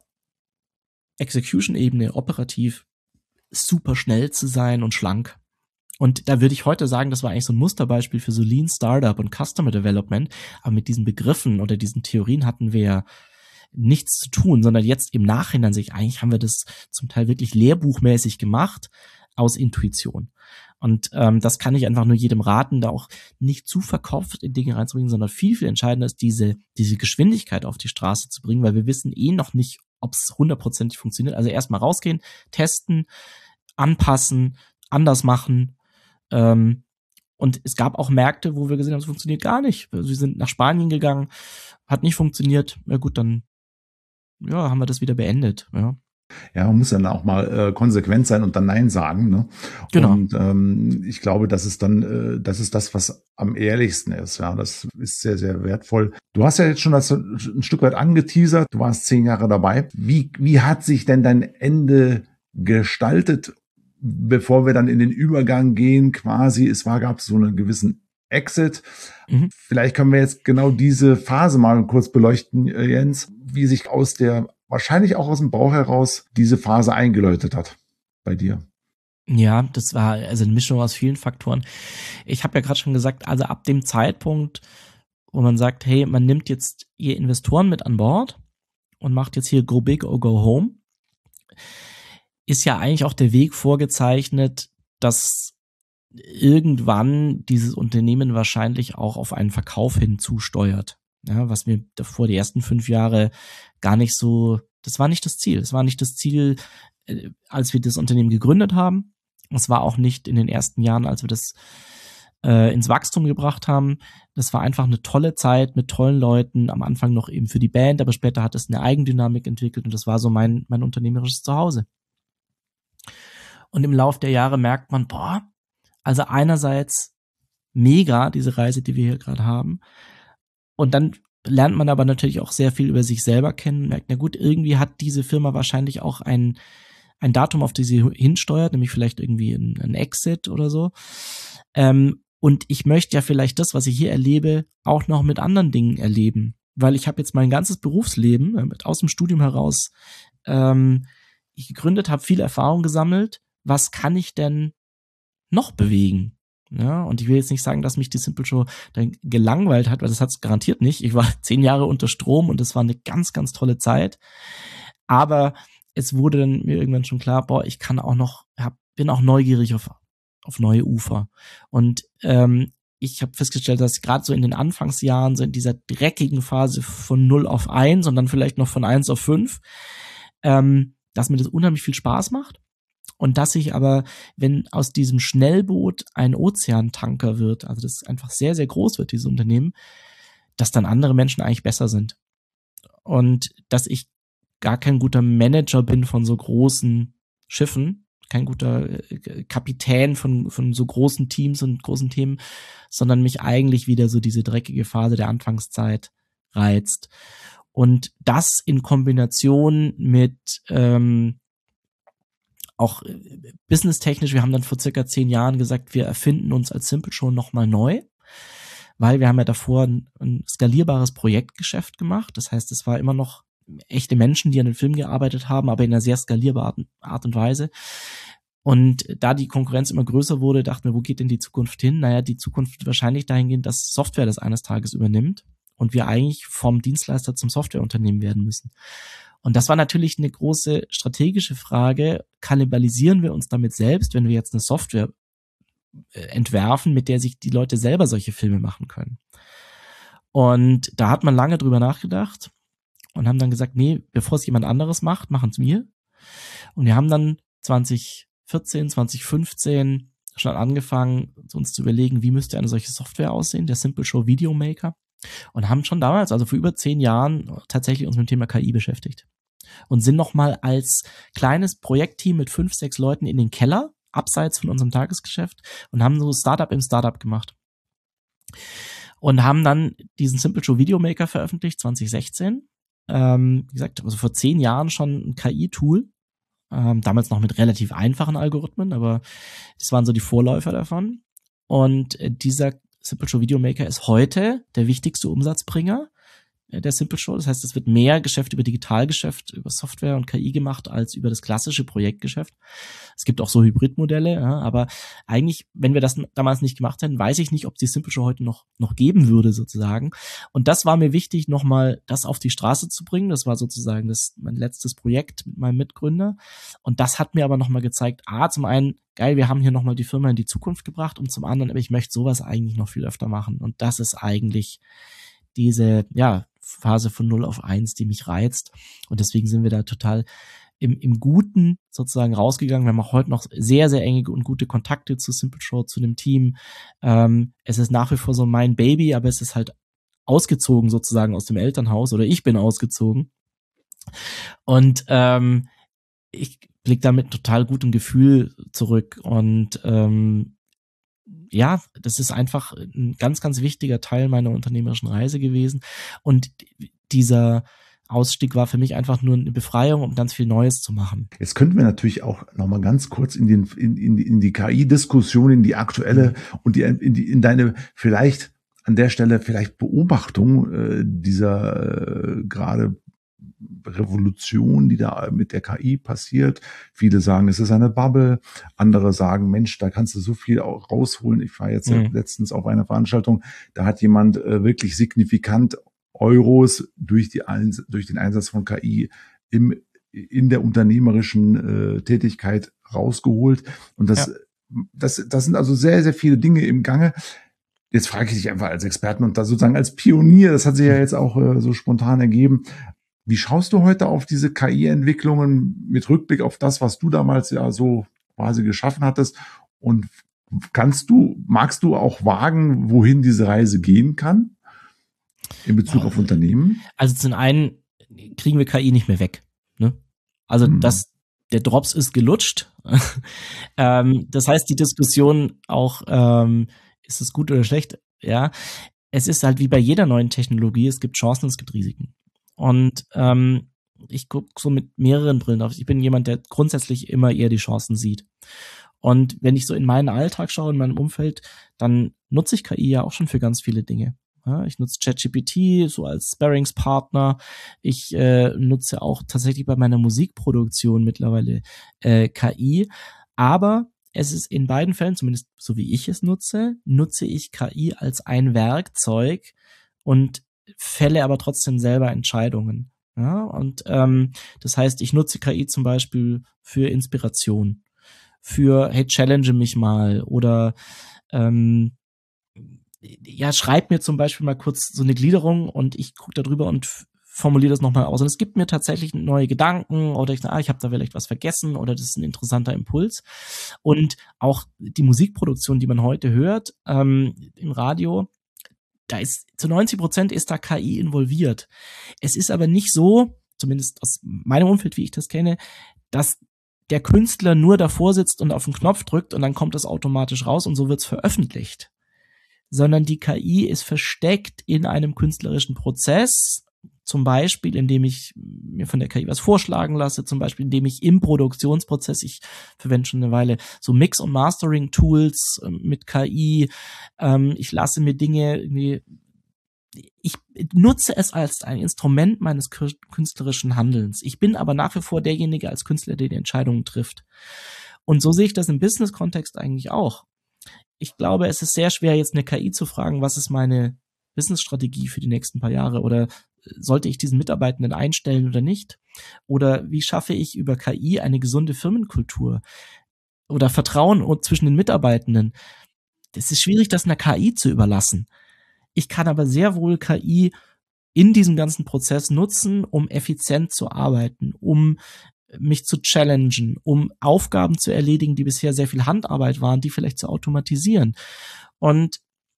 Execution-Ebene, operativ, super schnell zu sein und schlank. Und da würde ich heute sagen, das war eigentlich so ein Musterbeispiel für so Lean Startup und Customer Development. Aber mit diesen Begriffen oder diesen Theorien hatten wir ja nichts zu tun, sondern jetzt im Nachhinein sich, eigentlich haben wir das zum Teil wirklich lehrbuchmäßig gemacht, aus Intuition. Und ähm, das kann ich einfach nur jedem raten, da auch nicht zu verkopft in Dinge reinzubringen, sondern viel, viel entscheidender ist, diese diese Geschwindigkeit auf die Straße zu bringen, weil wir wissen eh noch nicht, ob es hundertprozentig funktioniert. Also erstmal rausgehen, testen, anpassen, anders machen. Ähm, und es gab auch Märkte, wo wir gesehen haben, es funktioniert gar nicht. Also wir sind nach Spanien gegangen, hat nicht funktioniert. Na gut, dann ja, haben wir das wieder beendet. Ja. Ja, man muss dann auch mal äh, konsequent sein und dann Nein sagen. Ne? Genau. Und ähm, ich glaube, das ist dann, äh, das ist das, was am ehrlichsten ist. Ja, das ist sehr, sehr wertvoll. Du hast ja jetzt schon das ein Stück weit angeteasert. Du warst zehn Jahre dabei. Wie, wie hat sich denn dein Ende gestaltet, bevor wir dann in den Übergang gehen? Quasi, es war, gab es so einen gewissen Exit. Mhm. Vielleicht können wir jetzt genau diese Phase mal kurz beleuchten, Jens, wie sich aus der wahrscheinlich auch aus dem Bauch heraus diese Phase eingeläutet hat bei dir. Ja, das war also eine Mischung aus vielen Faktoren. Ich habe ja gerade schon gesagt, also ab dem Zeitpunkt, wo man sagt, hey, man nimmt jetzt hier Investoren mit an Bord und macht jetzt hier Go Big or Go Home, ist ja eigentlich auch der Weg vorgezeichnet, dass irgendwann dieses Unternehmen wahrscheinlich auch auf einen Verkauf hin zusteuert. Ja, was mir davor die ersten fünf Jahre gar nicht so, das war nicht das Ziel. Es war nicht das Ziel, äh, als wir das Unternehmen gegründet haben. Es war auch nicht in den ersten Jahren, als wir das äh, ins Wachstum gebracht haben. Das war einfach eine tolle Zeit mit tollen Leuten. Am Anfang noch eben für die Band, aber später hat es eine Eigendynamik entwickelt und das war so mein, mein unternehmerisches Zuhause. Und im Lauf der Jahre merkt man, boah, also einerseits mega, diese Reise, die wir hier gerade haben. Und dann lernt man aber natürlich auch sehr viel über sich selber kennen, merkt, na gut, irgendwie hat diese Firma wahrscheinlich auch ein, ein Datum, auf das sie hinsteuert, nämlich vielleicht irgendwie ein, ein Exit oder so. Ähm, und ich möchte ja vielleicht das, was ich hier erlebe, auch noch mit anderen Dingen erleben. Weil ich habe jetzt mein ganzes Berufsleben äh, aus dem Studium heraus ähm, ich gegründet, habe viel Erfahrung gesammelt. Was kann ich denn noch bewegen? Ja, und ich will jetzt nicht sagen, dass mich die Simple Show dann gelangweilt hat, weil das hat es garantiert nicht. Ich war zehn Jahre unter Strom und das war eine ganz, ganz tolle Zeit. Aber es wurde dann mir irgendwann schon klar, boah, ich kann auch noch, hab, bin auch neugierig auf, auf neue Ufer. Und ähm, ich habe festgestellt, dass gerade so in den Anfangsjahren, so in dieser dreckigen Phase von null auf eins und dann vielleicht noch von eins auf fünf, ähm, dass mir das unheimlich viel Spaß macht. Und dass ich aber, wenn aus diesem Schnellboot ein Ozeantanker wird, also das einfach sehr, sehr groß wird, dieses Unternehmen, dass dann andere Menschen eigentlich besser sind. Und dass ich gar kein guter Manager bin von so großen Schiffen, kein guter Kapitän von, von so großen Teams und großen Themen, sondern mich eigentlich wieder so diese dreckige Phase der Anfangszeit reizt. Und das in Kombination mit ähm, auch businesstechnisch, wir haben dann vor circa zehn Jahren gesagt, wir erfinden uns als Simple Show nochmal neu, weil wir haben ja davor ein, ein skalierbares Projektgeschäft gemacht. Das heißt, es war immer noch echte Menschen, die an den Film gearbeitet haben, aber in einer sehr skalierbaren Art und Weise. Und da die Konkurrenz immer größer wurde, dachten wir, wo geht denn die Zukunft hin? Naja, die Zukunft wird wahrscheinlich dahin gehen, dass Software das eines Tages übernimmt und wir eigentlich vom Dienstleister zum Softwareunternehmen werden müssen. Und das war natürlich eine große strategische Frage. Kannibalisieren wir uns damit selbst, wenn wir jetzt eine Software entwerfen, mit der sich die Leute selber solche Filme machen können? Und da hat man lange drüber nachgedacht und haben dann gesagt, nee, bevor es jemand anderes macht, machen es wir. Und wir haben dann zwanzig vierzehn, zwanzig fünfzehn schon angefangen, uns zu überlegen, wie müsste eine solche Software aussehen, der Simple Show Video Maker. Und haben schon damals, also vor über zehn Jahren, tatsächlich uns mit dem Thema K I beschäftigt. Und sind nochmal als kleines Projektteam mit fünf, sechs Leuten in den Keller, abseits von unserem Tagesgeschäft, und haben so Startup im Startup gemacht. Und haben dann diesen Simple Show Video Maker veröffentlicht, zwanzig sechzehn. Ähm, wie gesagt, also vor zehn Jahren schon ein K I-Tool. Ähm, damals noch mit relativ einfachen Algorithmen, aber das waren so die Vorläufer davon. Und äh, dieser Simple Show Video Maker ist heute der wichtigste Umsatzbringer der Simple Show. Das heißt, es wird mehr Geschäft über Digitalgeschäft, über Software und K I gemacht, als über das klassische Projektgeschäft. Es gibt auch so Hybridmodelle, ja, aber eigentlich, wenn wir das damals nicht gemacht hätten, weiß ich nicht, ob es die Simple Show heute noch noch geben würde, sozusagen. Und das war mir wichtig, nochmal das auf die Straße zu bringen. Das war sozusagen das mein letztes Projekt mit meinem Mitgründer. Und das hat mir aber nochmal gezeigt, ah, zum einen, geil, wir haben hier nochmal die Firma in die Zukunft gebracht, und zum anderen, aber ich möchte sowas eigentlich noch viel öfter machen. Und das ist eigentlich diese, ja, Phase von null auf eins, die mich reizt. Und deswegen sind wir da total im, im Guten sozusagen rausgegangen. Wir haben auch heute noch sehr, sehr enge und gute Kontakte zu Simple Show, zu dem Team. Ähm, es ist nach wie vor so mein Baby, aber es ist halt ausgezogen sozusagen aus dem Elternhaus, oder ich bin ausgezogen. Und ähm, ich blicke da mit total gutem Gefühl zurück. Und ähm, ja, das ist einfach ein ganz, ganz wichtiger Teil meiner unternehmerischen Reise gewesen. Und dieser Ausstieg war für mich einfach nur eine Befreiung, um ganz viel Neues zu machen. Jetzt könnten wir natürlich auch noch mal ganz kurz in den in, in, in die K I-Diskussion, in die aktuelle mhm. und die, in, die, in deine vielleicht an der Stelle vielleicht Beobachtung äh, dieser äh, gerade Revolution, die da mit der K I passiert. Viele sagen, es ist eine Bubble. Andere sagen, Mensch, da kannst du so viel auch rausholen. Ich war jetzt mhm. letztens auf einer Veranstaltung, da hat jemand äh, wirklich signifikant Euros durch die durch den Einsatz von K I im in der unternehmerischen äh, Tätigkeit rausgeholt. Und das, ja. das, das sind also sehr, sehr viele Dinge im Gange. Jetzt frage ich dich einfach als Experten und da sozusagen als Pionier, das hat sich ja jetzt auch äh, so spontan ergeben. Wie schaust du heute auf diese K I-Entwicklungen mit Rückblick auf das, was du damals ja so quasi geschaffen hattest? Und kannst du, magst du auch wagen, wohin diese Reise gehen kann in Bezug ja, auf Unternehmen? Also zum einen kriegen wir K I nicht mehr weg. Ne? Also hm. das, der Drops ist gelutscht. ähm, das heißt, die Diskussion auch, ähm, ist es gut oder schlecht? Ja, es ist halt wie bei jeder neuen Technologie, es gibt Chancen, es gibt Risiken. Und ähm, ich gucke so mit mehreren Brillen drauf. Ich bin jemand, der grundsätzlich immer eher die Chancen sieht. Und wenn ich so in meinen Alltag schaue, in meinem Umfeld, dann nutze ich K I ja auch schon für ganz viele Dinge. Ja, ich nutze ChatGPT so als Sparringspartner. Ich äh, nutze auch tatsächlich bei meiner Musikproduktion mittlerweile äh, K I. Aber es ist in beiden Fällen, zumindest so wie ich es nutze, nutze ich K I als ein Werkzeug und fälle aber trotzdem selber Entscheidungen. Ja, und ähm, das heißt, ich nutze K I zum Beispiel für Inspiration, für hey, challenge mich mal oder ähm, ja, schreib mir zum Beispiel mal kurz so eine Gliederung und ich gucke da drüber und f- formuliere das nochmal aus. Und es gibt mir tatsächlich neue Gedanken oder ich, ah, ich habe da vielleicht was vergessen oder das ist ein interessanter Impuls. Und auch die Musikproduktion, die man heute hört ähm, im Radio, da ist zu neunzig Prozent ist da K I involviert. Es ist aber nicht so, zumindest aus meinem Umfeld, wie ich das kenne, dass der Künstler nur davor sitzt und auf den Knopf drückt und dann kommt das automatisch raus und so wird's veröffentlicht. Sondern die K I ist versteckt in einem künstlerischen Prozess, zum Beispiel, indem ich mir von der K I was vorschlagen lasse, zum Beispiel, indem ich im Produktionsprozess, ich verwende schon eine Weile so Mix- und Mastering-Tools äh, mit K I, ähm, ich lasse mir Dinge irgendwie, ich nutze es als ein Instrument meines künstlerischen Handelns. Ich bin aber nach wie vor derjenige als Künstler, der die Entscheidungen trifft. Und so sehe ich das im Business-Kontext eigentlich auch. Ich glaube, es ist sehr schwer, jetzt eine K I zu fragen, was ist meine Business-Strategie für die nächsten paar Jahre oder sollte ich diesen Mitarbeitenden einstellen oder nicht? Oder wie schaffe ich über K I eine gesunde Firmenkultur oder Vertrauen zwischen den Mitarbeitenden? Das ist schwierig, das einer K I zu überlassen. Ich kann aber sehr wohl K I in diesem ganzen Prozess nutzen, um effizient zu arbeiten, um mich zu challengen, um Aufgaben zu erledigen, die bisher sehr viel Handarbeit waren, die vielleicht zu automatisieren. Und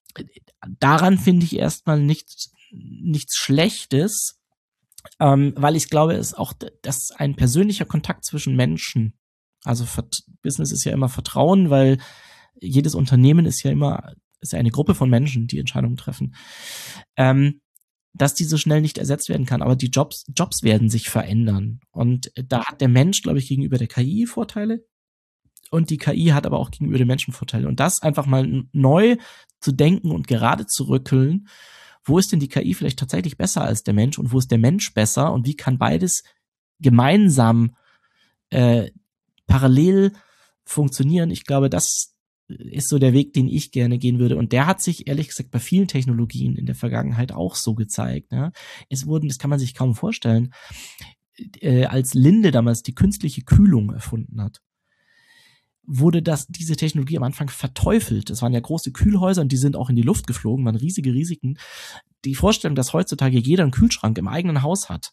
daran finde ich erstmal nichts, nichts Schlechtes, ähm, weil ich glaube, es ist auch das ein persönlicher Kontakt zwischen Menschen. Also Business ist ja immer Vertrauen, weil jedes Unternehmen ist ja immer ist ja eine Gruppe von Menschen, die Entscheidungen treffen. Ähm, dass die so schnell nicht ersetzt werden kann, aber die Jobs, Jobs werden sich verändern. Und da hat der Mensch, glaube ich, gegenüber der K I Vorteile und die K I hat aber auch gegenüber den Menschen Vorteile. Und das einfach mal neu zu denken und gerade zu rückeln, wo ist denn die K I vielleicht tatsächlich besser als der Mensch und wo ist der Mensch besser und wie kann beides gemeinsam äh, parallel funktionieren? Ich glaube, das ist so der Weg, den ich gerne gehen würde. Und der hat sich ehrlich gesagt bei vielen Technologien in der Vergangenheit auch so gezeigt. Ja. Es wurden, das kann man sich kaum vorstellen, äh, als Linde damals die künstliche Kühlung erfunden hat, wurde das, diese Technologie am Anfang verteufelt. Das waren ja große Kühlhäuser und die sind auch in die Luft geflogen, waren riesige Risiken. Die Vorstellung, dass heutzutage jeder einen Kühlschrank im eigenen Haus hat,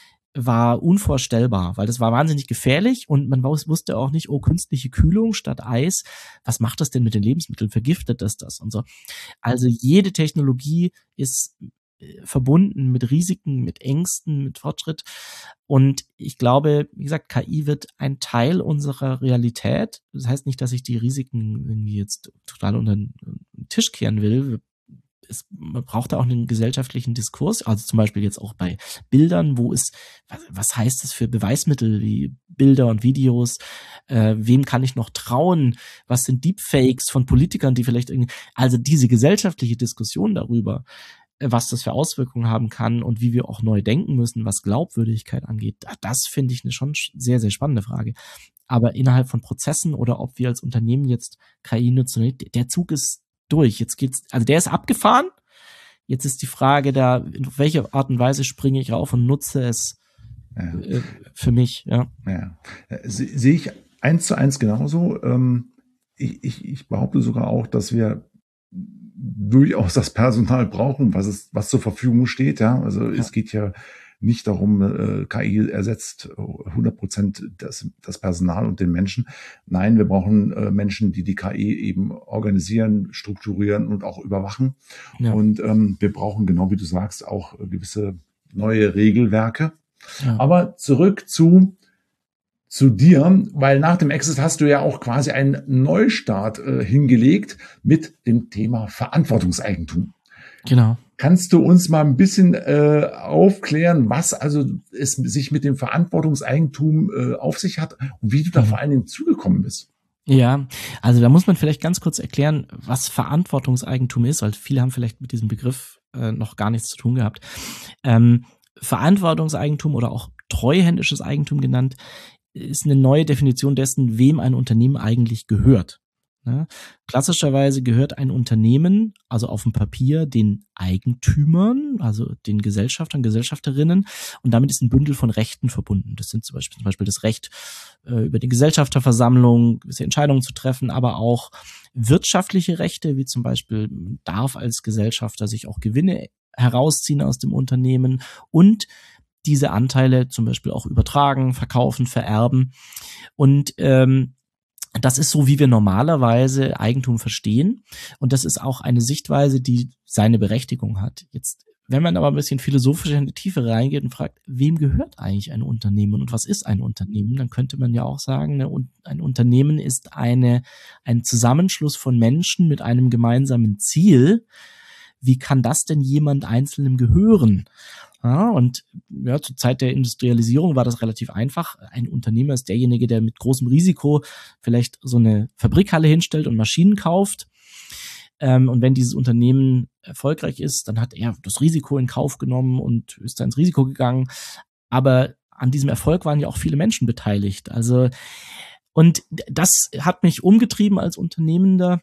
war unvorstellbar, weil das war wahnsinnig gefährlich und man wusste auch nicht, oh, künstliche Kühlung statt Eis, was macht das denn mit den Lebensmitteln, vergiftet das das und so. Also jede Technologie ist verbunden mit Risiken, mit Ängsten, mit Fortschritt und ich glaube, wie gesagt, K I wird ein Teil unserer Realität. Das heißt nicht, dass ich die Risiken irgendwie jetzt total unter den Tisch kehren will. Es, man braucht da auch einen gesellschaftlichen Diskurs, also zum Beispiel jetzt auch bei Bildern, wo ist, was, was heißt das für Beweismittel wie Bilder und Videos, äh, wem kann ich noch trauen, was sind Deepfakes von Politikern, die vielleicht irgendwie, also diese gesellschaftliche Diskussion darüber, was das für Auswirkungen haben kann und wie wir auch neu denken müssen, was Glaubwürdigkeit angeht, das finde ich eine schon sehr, sehr spannende Frage. Aber innerhalb von Prozessen oder ob wir als Unternehmen jetzt K I nutzen, der Zug ist durch. Jetzt geht's, also der ist abgefahren. Jetzt ist die Frage da, auf welche Art und Weise springe ich auf und nutze es ja. äh, für mich. Ja. Ja. Sehe ich eins zu eins genauso. Ähm, ich, ich, ich behaupte sogar auch, dass wir durchaus das Personal brauchen, was es, was zur Verfügung steht. Ja, also ja. Es geht ja nicht darum, äh, K I ersetzt hundert Prozent das, das Personal und den Menschen. Nein, wir brauchen äh, Menschen, die die K I eben organisieren, strukturieren und auch überwachen. Ja. Und ähm, wir brauchen, genau wie du sagst, auch gewisse neue Regelwerke. Ja. Aber zurück zu zu dir, weil nach dem Exit hast du ja auch quasi einen Neustart äh, hingelegt mit dem Thema Verantwortungseigentum. Genau. Kannst du uns mal ein bisschen äh, aufklären, was also es sich mit dem Verantwortungseigentum äh, auf sich hat und wie du da mhm. vor allen Dingen zugekommen bist? Ja, also da muss man vielleicht ganz kurz erklären, was Verantwortungseigentum ist, weil viele haben vielleicht mit diesem Begriff äh, noch gar nichts zu tun gehabt. Ähm, Verantwortungseigentum oder auch treuhändisches Eigentum genannt, ist eine neue Definition dessen, wem ein Unternehmen eigentlich gehört. Ja, klassischerweise gehört ein Unternehmen, also auf dem Papier, den Eigentümern, also den Gesellschaftern, Gesellschafterinnen, und damit ist ein Bündel von Rechten verbunden. Das sind zum Beispiel, zum Beispiel das Recht, äh, über die Gesellschafterversammlung gewisse Entscheidungen zu treffen, aber auch wirtschaftliche Rechte, wie zum Beispiel man darf als Gesellschafter sich auch Gewinne herausziehen aus dem Unternehmen und diese Anteile zum Beispiel auch übertragen, verkaufen, vererben. Und ähm, das ist so, wie wir normalerweise Eigentum verstehen. Und das ist auch eine Sichtweise, die seine Berechtigung hat. Jetzt, wenn man aber ein bisschen philosophisch in die Tiefe reingeht und fragt, wem gehört eigentlich ein Unternehmen und was ist ein Unternehmen, dann könnte man ja auch sagen, ein Unternehmen ist eine ein Zusammenschluss von Menschen mit einem gemeinsamen Ziel. Wie kann das denn jemand Einzelnem gehören? Ja, und ja, zur Zeit der Industrialisierung war das relativ einfach. Ein Unternehmer ist derjenige, der mit großem Risiko vielleicht so eine Fabrikhalle hinstellt und Maschinen kauft. Ähm, und wenn dieses Unternehmen erfolgreich ist, dann hat er das Risiko in Kauf genommen und ist da ins Risiko gegangen. Aber an diesem Erfolg waren ja auch viele Menschen beteiligt. Also, und das hat mich umgetrieben als Unternehmender,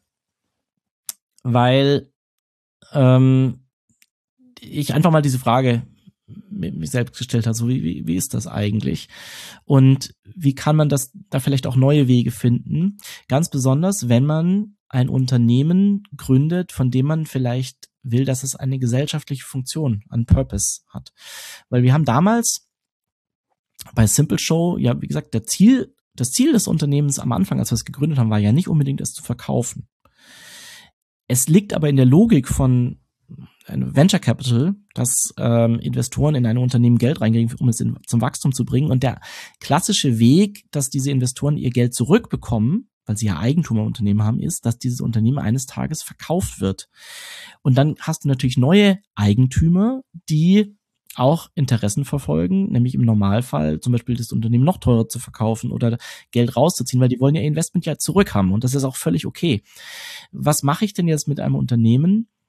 weil ähm, ich einfach mal diese Frage mit mich selbst gestellt hat, so wie, wie, wie ist das eigentlich? Und wie kann man das da vielleicht auch neue Wege finden? Ganz besonders, wenn man ein Unternehmen gründet, von dem man vielleicht will, dass es eine gesellschaftliche Funktion, einen Purpose hat. Weil wir haben damals bei Simple Show, ja, wie gesagt, der Ziel, das Ziel des Unternehmens am Anfang, als wir es gegründet haben, war ja nicht unbedingt, es zu verkaufen. Es liegt aber in der Logik von ein Venture Capital, dass ähm, Investoren in ein Unternehmen Geld reingeben, um es in, zum Wachstum zu bringen. Und der klassische Weg, dass diese Investoren ihr Geld zurückbekommen, weil sie ja Eigentum am Unternehmen haben, ist, dass dieses Unternehmen eines Tages verkauft wird. Und dann hast du natürlich neue Eigentümer, die auch Interessen verfolgen, nämlich im Normalfall zum Beispiel das Unternehmen noch teurer zu verkaufen oder Geld rauszuziehen, weil die wollen ihr Investment ja zurückhaben und das ist auch völlig okay. Was mache ich denn jetzt mit einem Unternehmen,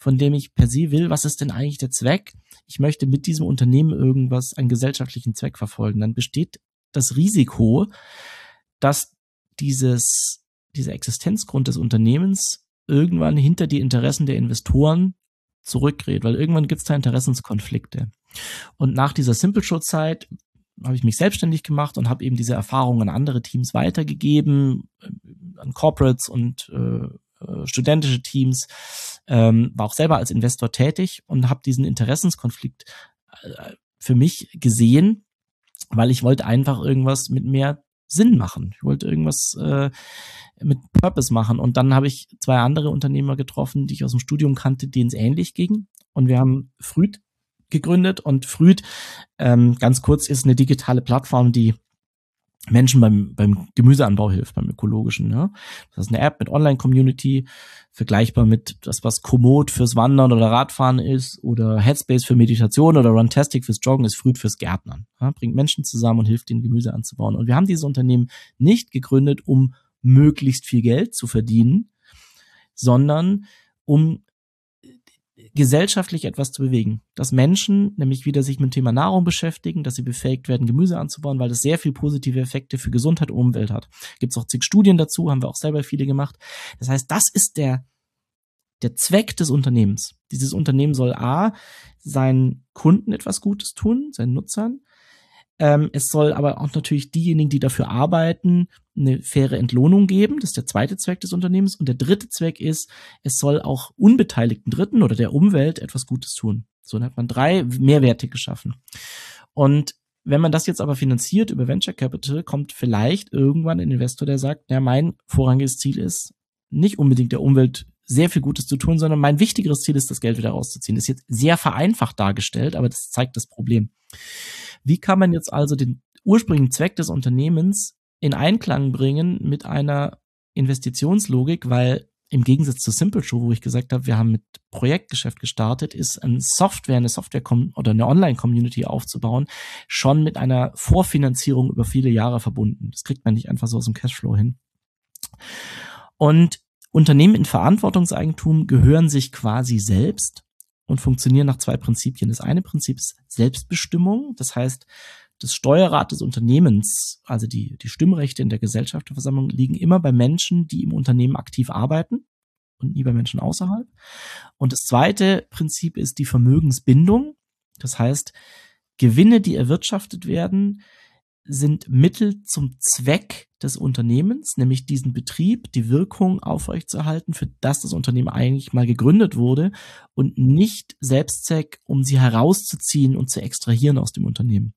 von dem ich per se will, was ist denn eigentlich der Zweck? Ich möchte mit diesem Unternehmen irgendwas, einen gesellschaftlichen Zweck verfolgen. Dann besteht das Risiko, dass dieses, dieser Existenzgrund des Unternehmens irgendwann hinter die Interessen der Investoren zurückgerät, weil irgendwann gibt es da Interessenskonflikte. Und nach dieser Simple-Show-Zeit habe ich mich selbstständig gemacht und habe eben diese Erfahrungen an andere Teams weitergegeben, an Corporates und äh, studentische Teams, ähm, war auch selber als Investor tätig und habe diesen Interessenskonflikt äh, für mich gesehen, weil ich wollte einfach irgendwas mit mehr Sinn machen. Ich wollte irgendwas äh, mit Purpose machen. Und dann habe ich zwei andere Unternehmer getroffen, die ich aus dem Studium kannte, denen es ähnlich ging. Und wir haben Früd gegründet. Und Früd, ähm, ganz kurz, ist eine digitale Plattform, die Menschen beim beim Gemüseanbau hilft, beim ökologischen. Ja. Das ist eine App mit Online-Community, vergleichbar mit das, was Komoot fürs Wandern oder Radfahren ist oder Headspace für Meditation oder Runtastic fürs Joggen, ist Früd fürs Gärtnern. Ja, bringt Menschen zusammen und hilft ihnen, Gemüse anzubauen. Und wir haben dieses Unternehmen nicht gegründet, um möglichst viel Geld zu verdienen, sondern um gesellschaftlich etwas zu bewegen. Dass Menschen nämlich wieder sich mit dem Thema Nahrung beschäftigen, dass sie befähigt werden, Gemüse anzubauen, weil das sehr viel positive Effekte für Gesundheit und Umwelt hat. Gibt es auch zig Studien dazu, haben wir auch selber viele gemacht. Das heißt, das ist der, der Zweck des Unternehmens. Dieses Unternehmen soll A, seinen Kunden etwas Gutes tun, seinen Nutzern. Ähm, es soll aber auch natürlich diejenigen, die dafür arbeiten, eine faire Entlohnung geben. Das ist der zweite Zweck des Unternehmens. Und der dritte Zweck ist, es soll auch unbeteiligten Dritten oder der Umwelt etwas Gutes tun. So, dann hat man drei Mehrwerte geschaffen. Und wenn man das jetzt aber finanziert über Venture Capital, kommt vielleicht irgendwann ein Investor, der sagt, ja, mein vorrangiges Ziel ist, nicht unbedingt der Umwelt sehr viel Gutes zu tun, sondern mein wichtigeres Ziel ist, das Geld wieder rauszuziehen. Das ist jetzt sehr vereinfacht dargestellt, aber das zeigt das Problem. Wie kann man jetzt also den ursprünglichen Zweck des Unternehmens in Einklang bringen mit einer Investitionslogik, weil im Gegensatz zu Simple Show, wo ich gesagt habe, wir haben mit Projektgeschäft gestartet, ist eine Software, eine Software oder eine Online-Community aufzubauen, schon mit einer Vorfinanzierung über viele Jahre verbunden. Das kriegt man nicht einfach so aus dem Cashflow hin. Und Unternehmen in Verantwortungseigentum gehören sich quasi selbst und funktionieren nach zwei Prinzipien. Das eine Prinzip ist Selbstbestimmung. Das heißt, das Steuerrat des Unternehmens, also die, die Stimmrechte in der Gesellschafterversammlung, liegen immer bei Menschen, die im Unternehmen aktiv arbeiten und nie bei Menschen außerhalb. Und das zweite Prinzip ist die Vermögensbindung. Das heißt, Gewinne, die erwirtschaftet werden, sind Mittel zum Zweck des Unternehmens, nämlich diesen Betrieb, die Wirkung aufrechtzuerhalten, für das das Unternehmen eigentlich mal gegründet wurde und nicht Selbstzweck, um sie herauszuziehen und zu extrahieren aus dem Unternehmen.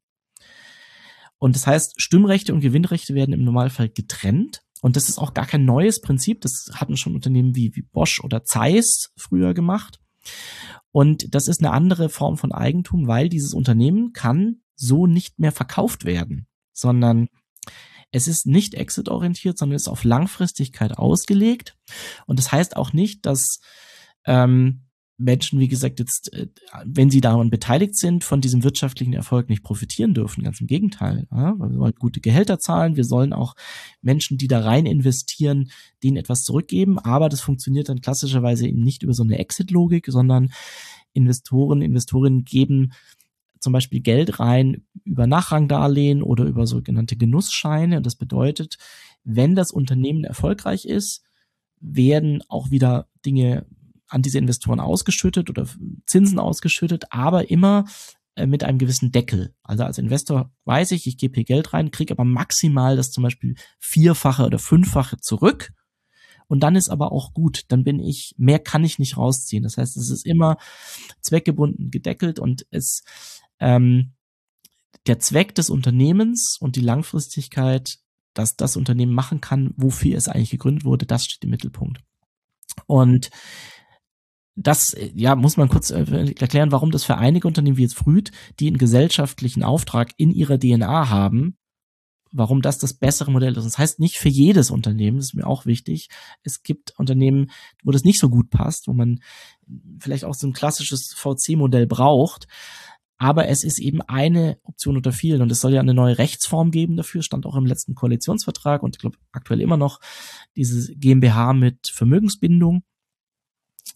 Und das heißt, Stimmrechte und Gewinnrechte werden im Normalfall getrennt. Und das ist auch gar kein neues Prinzip. Das hatten schon Unternehmen wie, wie Bosch oder Zeiss früher gemacht. Und das ist eine andere Form von Eigentum, weil dieses Unternehmen kann so nicht mehr verkauft werden, sondern es ist nicht exit-orientiert, sondern ist auf Langfristigkeit ausgelegt. Und das heißt auch nicht, dass ähm, Menschen, wie gesagt, jetzt, äh, wenn sie daran beteiligt sind, von diesem wirtschaftlichen Erfolg nicht profitieren dürfen. Ganz im Gegenteil. Ja? Weil wir wollen gute Gehälter zahlen. Wir sollen auch Menschen, die da rein investieren, denen etwas zurückgeben. Aber das funktioniert dann klassischerweise eben nicht über so eine Exit-Logik, sondern Investoren, Investorinnen geben zum Beispiel Geld rein über Nachrangdarlehen oder über sogenannte Genussscheine. Und das bedeutet, wenn das Unternehmen erfolgreich ist, werden auch wieder Dinge an diese Investoren ausgeschüttet oder Zinsen ausgeschüttet, aber immer äh, mit einem gewissen Deckel. Also als Investor weiß ich, ich gebe hier Geld rein, kriege aber maximal das zum Beispiel vierfache oder fünffache zurück. Und dann ist aber auch gut, dann bin ich, mehr kann ich nicht rausziehen. Das heißt, es ist immer zweckgebunden gedeckelt und es ähm, der Zweck des Unternehmens und die Langfristigkeit, dass das Unternehmen machen kann, wofür es eigentlich gegründet wurde, das steht im Mittelpunkt. Und das, ja, muss man kurz erklären, warum das für einige Unternehmen wie jetzt Früd, die einen gesellschaftlichen Auftrag in ihrer D N A haben, warum das das bessere Modell ist. Das heißt nicht für jedes Unternehmen, das ist mir auch wichtig. Es gibt Unternehmen, wo das nicht so gut passt, wo man vielleicht auch so ein klassisches V C-Modell braucht. Aber es ist eben eine Option unter vielen und es soll ja eine neue Rechtsform geben dafür, stand auch im letzten Koalitionsvertrag und ich glaube aktuell immer noch diese GmbH mit Vermögensbindung.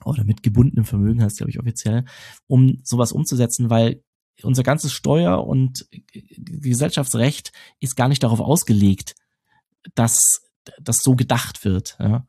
oder mit gebundenem Vermögen heißt es, glaube ich, offiziell, um sowas umzusetzen, weil unser ganzes Steuer- und Gesellschaftsrecht ist gar nicht darauf ausgelegt, dass das so gedacht wird. Ja.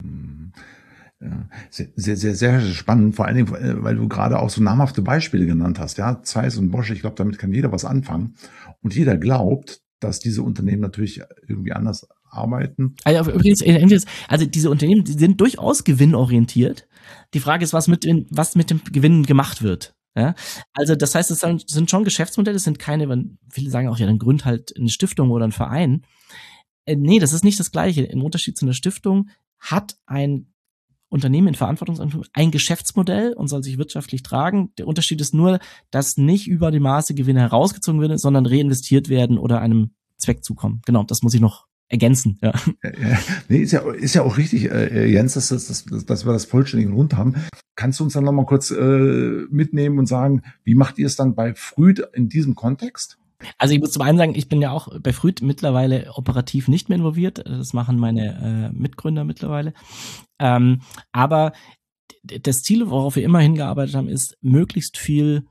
Ja, sehr, sehr, sehr, sehr spannend, vor allen Dingen, weil du gerade auch so namhafte Beispiele genannt hast. Ja, Zeiss und Bosch, ich glaube, damit kann jeder was anfangen. Und jeder glaubt, dass diese Unternehmen natürlich irgendwie anders arbeiten. Also übrigens, also diese Unternehmen, die sind durchaus gewinnorientiert. Die Frage ist, was mit, was mit dem Gewinn gemacht wird. Ja, also das heißt, es sind schon Geschäftsmodelle, es sind keine, viele sagen auch, ja, dann gründ halt eine Stiftung oder einen Verein. Äh, nee, das ist nicht das Gleiche. Im Unterschied zu einer Stiftung hat ein Unternehmen in Verantwortungseigentum ein Geschäftsmodell und soll sich wirtschaftlich tragen. Der Unterschied ist nur, dass nicht über die Maße Gewinne herausgezogen werden, sondern reinvestiert werden oder einem Zweck zukommen. Genau, das muss ich noch ergänzen. Ja. Ja, nee, ist ja, ist ja auch richtig, äh, Jens, dass, dass, dass, dass wir das vollständig rund haben. Kannst du uns dann nochmal kurz äh, mitnehmen und sagen, wie macht ihr es dann bei Früd in diesem Kontext? Also ich muss zum einen sagen, ich bin ja auch bei Früd mittlerweile operativ nicht mehr involviert. Das machen meine äh, Mitgründer mittlerweile. Ähm, aber das Ziel, worauf wir immer hingearbeitet haben, ist möglichst viel,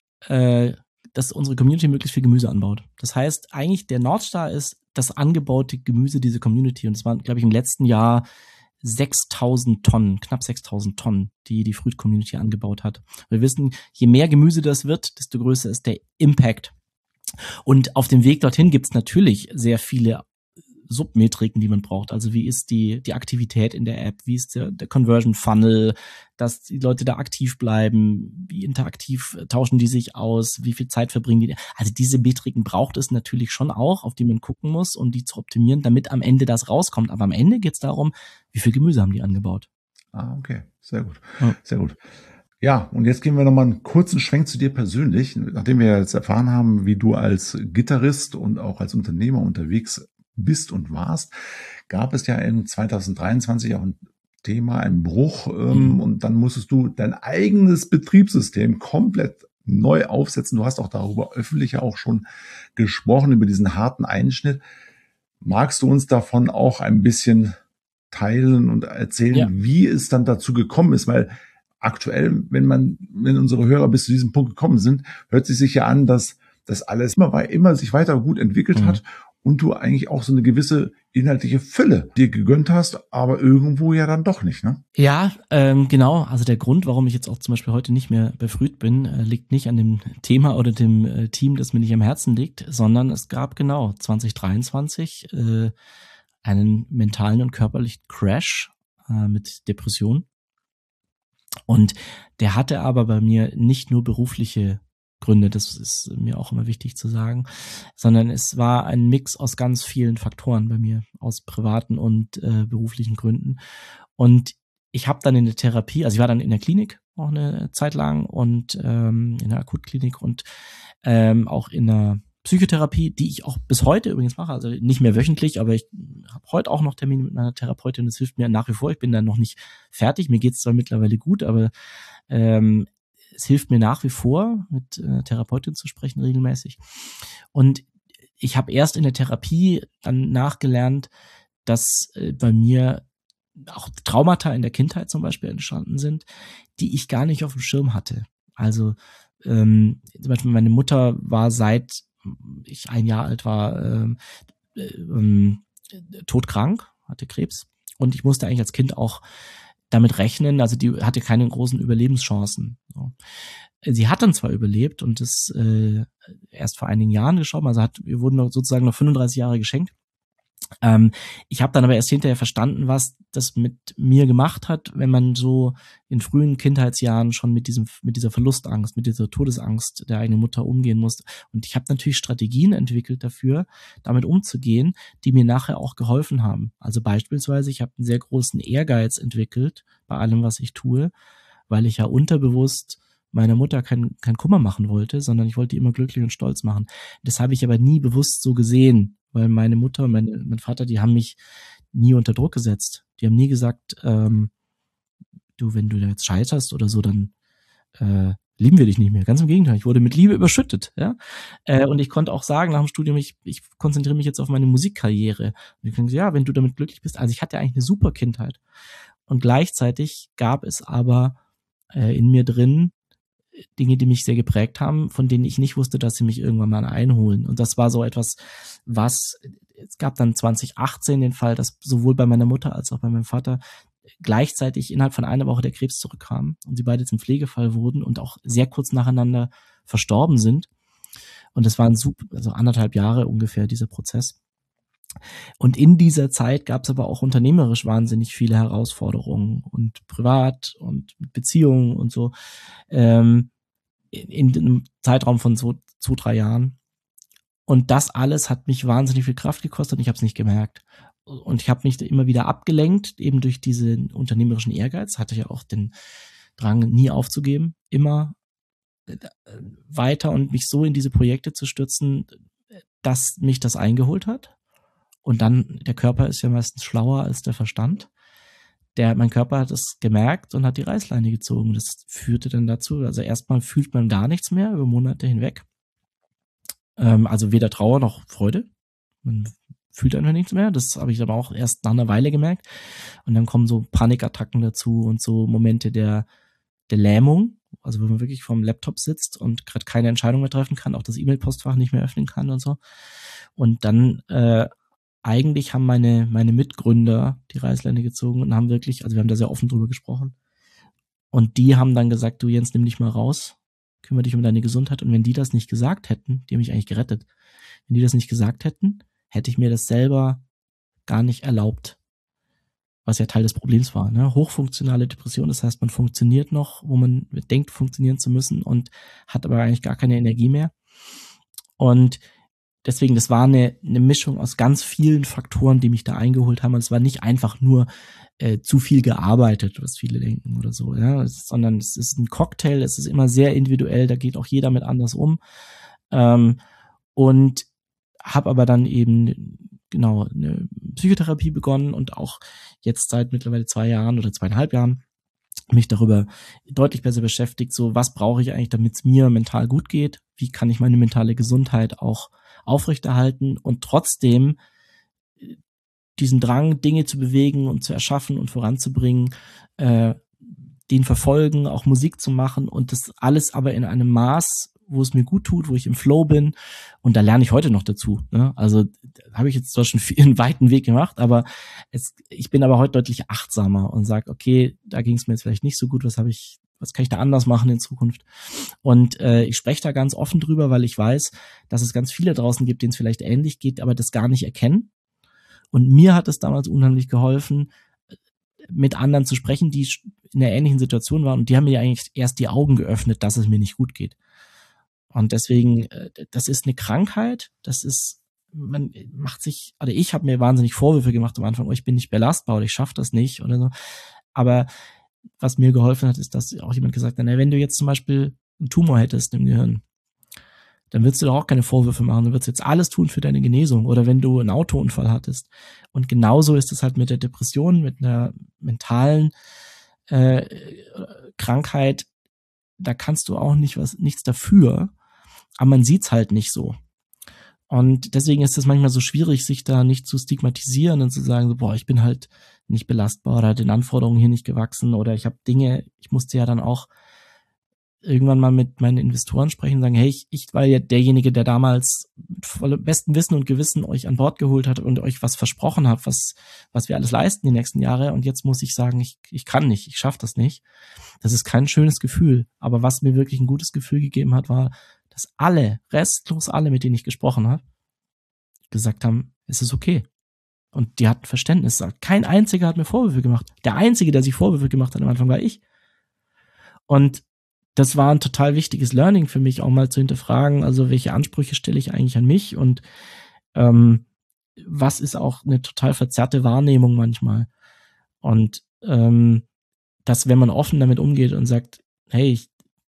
äh, dass unsere Community möglichst viel Gemüse anbaut. Das heißt, eigentlich der Nordstar ist das angebaute Gemüse dieser Community. Und es waren, glaube ich, im letzten Jahr sechstausend Tonnen, knapp sechstausend Tonnen, die die Früd-Community angebaut hat. Wir wissen, je mehr Gemüse das wird, desto größer ist der Impact. Und auf dem Weg dorthin gibt es natürlich sehr viele Submetriken, die man braucht. Also wie ist die die Aktivität in der App, wie ist der, der Conversion Funnel, dass die Leute da aktiv bleiben, wie interaktiv tauschen die sich aus, wie viel Zeit verbringen die. Also diese Metriken braucht es natürlich schon auch, auf die man gucken muss, um die zu optimieren, damit am Ende das rauskommt. Aber am Ende geht es darum, wie viel Gemüse haben die angebaut. Ah, okay, sehr gut, ja. sehr gut. Ja, und jetzt gehen wir nochmal einen kurzen Schwenk zu dir persönlich. Nachdem wir jetzt erfahren haben, wie du als Gitarrist und auch als Unternehmer unterwegs bist und warst, gab es ja in zwanzig dreiundzwanzig auch ein Thema, einen Bruch. Ähm, mhm. Und dann musstest du dein eigenes Betriebssystem komplett neu aufsetzen. Du hast auch darüber öffentlich ja auch schon gesprochen, über diesen harten Einschnitt. Magst du uns davon auch ein bisschen teilen und erzählen, ja. wie es dann dazu gekommen ist? Weil aktuell, wenn man, wenn unsere Hörer bis zu diesem Punkt gekommen sind, hört es sich ja an, dass das alles immer, immer sich weiter gut entwickelt mhm. hat und du eigentlich auch so eine gewisse inhaltliche Fülle dir gegönnt hast, aber irgendwo ja dann doch nicht, ne? Ja, ähm, genau. Also der Grund, warum ich jetzt auch zum Beispiel heute nicht mehr bei Früd bin, äh, liegt nicht an dem Thema oder dem äh, Team, das mir nicht am Herzen liegt, sondern es gab genau zwanzig dreiundzwanzig äh, einen mentalen und körperlichen Crash äh, mit Depression. Und der hatte aber bei mir nicht nur berufliche Gründe, das ist mir auch immer wichtig zu sagen, sondern es war ein Mix aus ganz vielen Faktoren bei mir, aus privaten und äh, beruflichen Gründen. Und ich habe dann in der Therapie, also ich war dann in der Klinik auch eine Zeit lang und ähm, in der Akutklinik und ähm, auch in der Psychotherapie, die ich auch bis heute übrigens mache, also nicht mehr wöchentlich, aber ich habe heute auch noch Termine mit meiner Therapeutin, das hilft mir nach wie vor, ich bin dann noch nicht fertig, mir geht's zwar mittlerweile gut, aber ähm, es hilft mir nach wie vor, mit äh, Therapeutin zu sprechen regelmäßig. Und ich habe erst in der Therapie dann nachgelernt, dass äh, bei mir auch Traumata in der Kindheit zum Beispiel entstanden sind, die ich gar nicht auf dem Schirm hatte. Also ähm, zum Beispiel meine Mutter war seit ich ein Jahr alt war, ähm, ähm, todkrank, hatte Krebs. Und ich musste eigentlich als Kind auch damit rechnen, also die hatte keine großen Überlebenschancen. So. Sie hat dann zwar überlebt und ist äh, erst vor einigen Jahren gestorben, also hat, wir wurden sozusagen noch fünfunddreißig Jahre geschenkt. Ähm, ich habe dann aber erst hinterher verstanden, was das mit mir gemacht hat, wenn man so in frühen Kindheitsjahren schon mit diesem, mit dieser Verlustangst, mit dieser Todesangst der eigenen Mutter umgehen musste. Und ich habe natürlich Strategien entwickelt dafür, damit umzugehen, die mir nachher auch geholfen haben. Also beispielsweise, ich habe einen sehr großen Ehrgeiz entwickelt bei allem, was ich tue, weil ich ja unterbewusst meiner Mutter keinen kein Kummer machen wollte, sondern ich wollte die immer glücklich und stolz machen. Das habe ich aber nie bewusst so gesehen, weil meine Mutter und meine, mein Vater, die haben mich nie unter Druck gesetzt. Die haben nie gesagt, ähm, du, wenn du da jetzt scheiterst oder so, dann äh, lieben wir dich nicht mehr. Ganz im Gegenteil, ich wurde mit Liebe überschüttet. Ja, äh, und ich konnte auch sagen nach dem Studium, ich, ich konzentriere mich jetzt auf meine Musikkarriere. Und ich denke, ja, wenn du damit glücklich bist, also ich hatte eigentlich eine super Kindheit. Und gleichzeitig gab es aber äh, in mir drin Dinge, die mich sehr geprägt haben, von denen ich nicht wusste, dass sie mich irgendwann mal einholen. Und das war so etwas, was, es gab dann zwanzig achtzehn den Fall, dass sowohl bei meiner Mutter als auch bei meinem Vater gleichzeitig innerhalb von einer Woche der Krebs zurückkam und sie beide zum Pflegefall wurden und auch sehr kurz nacheinander verstorben sind. Und das waren super, also anderthalb Jahre ungefähr, dieser Prozess. Und in dieser Zeit gab es aber auch unternehmerisch wahnsinnig viele Herausforderungen und privat und Beziehungen und so ähm, in, in einem Zeitraum von so zwei, drei Jahren. Und das alles hat mich wahnsinnig viel Kraft gekostet und ich habe es nicht gemerkt. Und ich habe mich immer wieder abgelenkt, eben durch diesen unternehmerischen Ehrgeiz, hatte ich ja auch den Drang, nie aufzugeben, immer weiter und mich so in diese Projekte zu stürzen, dass mich das eingeholt hat. Und dann, der Körper ist ja meistens schlauer als der Verstand. Der, mein Körper hat es gemerkt und hat die Reißleine gezogen. Das führte dann dazu, also erstmal fühlt man gar nichts mehr über Monate hinweg. Ähm, also weder Trauer noch Freude. Man fühlt einfach nichts mehr. Das habe ich aber auch erst nach einer Weile gemerkt. Und dann kommen so Panikattacken dazu und so Momente der, der Lähmung. Also wo man wirklich vorm Laptop sitzt und gerade keine Entscheidung mehr treffen kann, auch das E-Mail-Postfach nicht mehr öffnen kann und so. Und dann äh, eigentlich haben meine meine Mitgründer die Reißleine gezogen und haben wirklich, also wir haben da sehr offen drüber gesprochen. Und die haben dann gesagt, du Jens, nimm dich mal raus, kümmere dich um deine Gesundheit. Und wenn die das nicht gesagt hätten, die haben mich eigentlich gerettet. Wenn die das nicht gesagt hätten, hätte ich mir das selber gar nicht erlaubt. Was ja Teil des Problems war, ne? Hochfunktionale Depression, das heißt, man funktioniert noch, wo man denkt, funktionieren zu müssen und hat aber eigentlich gar keine Energie mehr. Und deswegen, das war eine, eine Mischung aus ganz vielen Faktoren, die mich da eingeholt haben. Und es war nicht einfach nur äh, zu viel gearbeitet, was viele denken oder so, ja, sondern es ist ein Cocktail, es ist immer sehr individuell, da geht auch jeder mit anders um. Ähm, und habe aber dann eben genau eine Psychotherapie begonnen und auch jetzt seit mittlerweile zwei Jahren oder zweieinhalb Jahren mich darüber deutlich besser beschäftigt, so was brauche ich eigentlich, damit es mir mental gut geht, wie kann ich meine mentale Gesundheit auch aufrechterhalten und trotzdem diesen Drang, Dinge zu bewegen und zu erschaffen und voranzubringen, äh, den verfolgen, auch Musik zu machen und das alles aber in einem Maß, wo es mir gut tut, wo ich im Flow bin und da lerne ich heute noch dazu. Ne? Also habe ich jetzt zwar schon viel, einen weiten Weg gemacht, aber es, ich bin aber heute deutlich achtsamer und sage, okay, da ging es mir jetzt vielleicht nicht so gut, was habe ich, was kann ich da anders machen in Zukunft? Und äh, ich spreche da ganz offen drüber, weil ich weiß, dass es ganz viele draußen gibt, denen es vielleicht ähnlich geht, aber das gar nicht erkennen. Und mir hat es damals unheimlich geholfen, mit anderen zu sprechen, die in einer ähnlichen Situation waren und die haben mir eigentlich erst die Augen geöffnet, dass es mir nicht gut geht. Und deswegen, das ist eine Krankheit, das ist, man macht sich, also ich habe mir wahnsinnig Vorwürfe gemacht am Anfang, oh, ich bin nicht belastbar oder ich schaffe das nicht oder so. Aber was mir geholfen hat, ist, dass auch jemand gesagt hat, na, wenn du jetzt zum Beispiel einen Tumor hättest im Gehirn, dann würdest du doch auch keine Vorwürfe machen, du würdest jetzt alles tun für deine Genesung. Oder wenn du einen Autounfall hattest. Und genauso ist es halt mit der Depression, mit einer mentalen äh, Krankheit, da kannst du auch nicht was, nichts dafür, aber man sieht's halt nicht so. Und deswegen ist es manchmal so schwierig, sich da nicht zu stigmatisieren und zu sagen, so, boah, ich bin halt nicht belastbar oder den Anforderungen hier nicht gewachsen oder ich habe Dinge, ich musste ja dann auch irgendwann mal mit meinen Investoren sprechen und sagen, hey, ich, ich war ja derjenige, der damals mit vollem besten Wissen und Gewissen euch an Bord geholt hat und euch was versprochen hat, was was wir alles leisten die nächsten Jahre und jetzt muss ich sagen, ich ich kann nicht, ich schaffe das nicht. Das ist kein schönes Gefühl, aber was mir wirklich ein gutes Gefühl gegeben hat, war, dass alle, restlos alle, mit denen ich gesprochen habe, gesagt haben, es ist okay. Und die hatten Verständnis. Kein einziger hat mir Vorwürfe gemacht. Der Einzige, der sich Vorwürfe gemacht hat am Anfang, war ich. Und das war ein total wichtiges Learning für mich, auch mal zu hinterfragen, also welche Ansprüche stelle ich eigentlich an mich und ähm, was ist auch eine total verzerrte Wahrnehmung manchmal. Und ähm, dass, wenn man offen damit umgeht und sagt, hey, ich,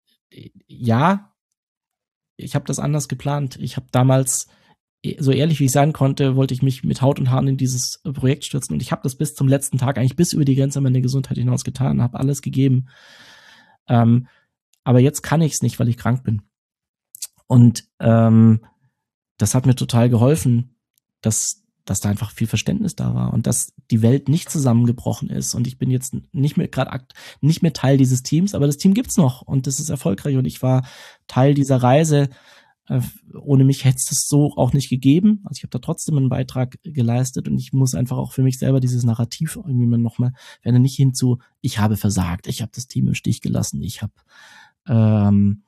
ja, ich habe das anders geplant. Ich habe damals, so ehrlich wie ich sein konnte, wollte ich mich mit Haut und Haaren in dieses Projekt stürzen und ich habe das bis zum letzten Tag, eigentlich bis über die Grenze meiner Gesundheit hinaus getan, habe alles gegeben. Ähm, aber jetzt kann ich es nicht, weil ich krank bin. Und ähm, das hat mir total geholfen, das dass da einfach viel Verständnis da war und dass die Welt nicht zusammengebrochen ist. Und ich bin jetzt nicht mehr gerade akt, nicht mehr Teil dieses Teams, aber das Team gibt's noch und das ist erfolgreich und ich war Teil dieser Reise. Ohne mich hätte es das so auch nicht gegeben. Also ich habe da trotzdem einen Beitrag geleistet und ich muss einfach auch für mich selber dieses Narrativ irgendwie mal nochmal, wenn er nicht hinzu, ich habe versagt, ich habe das Team im Stich gelassen, ich habe, ähm,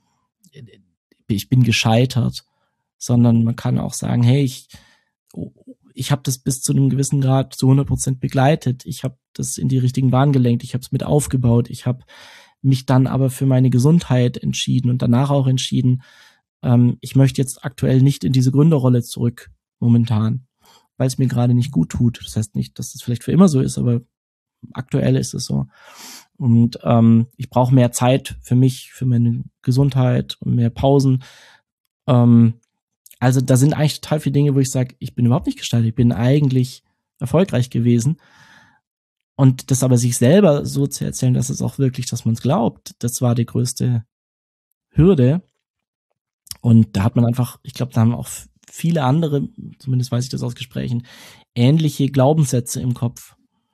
ich bin gescheitert, sondern man kann auch sagen, hey, ich, ich habe das bis zu einem gewissen Grad zu hundert Prozent begleitet, ich habe das in die richtigen Bahnen gelenkt, ich habe es mit aufgebaut, ich habe mich dann aber für meine Gesundheit entschieden und danach auch entschieden, ich möchte jetzt aktuell nicht in diese Gründerrolle zurück, momentan, weil es mir gerade nicht gut tut. Das heißt nicht, dass das vielleicht für immer so ist, aber aktuell ist es so. Und ähm, ich brauche mehr Zeit für mich, für meine Gesundheit und mehr Pausen. Ähm, also da sind eigentlich total viele Dinge, wo ich sage, ich bin überhaupt nicht gestaltet, ich bin eigentlich erfolgreich gewesen. Und das aber sich selber so zu erzählen, dass es auch wirklich, dass man es glaubt, das war die größte Hürde. Und da hat man einfach, ich glaube, da haben auch viele andere, zumindest weiß ich das aus Gesprächen, ähnliche Glaubenssätze im Kopf,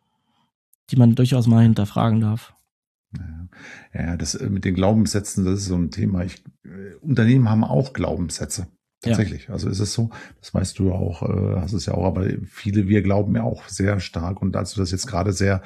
die man durchaus mal hinterfragen darf. Ja, ja, das mit den Glaubenssätzen, das ist so ein Thema. Ich, äh, Unternehmen haben auch Glaubenssätze. Tatsächlich. Ja. Also ist es so, das weißt du auch, äh, hast es ja auch, aber viele, wir glauben ja auch sehr stark. Und als du das jetzt gerade sehr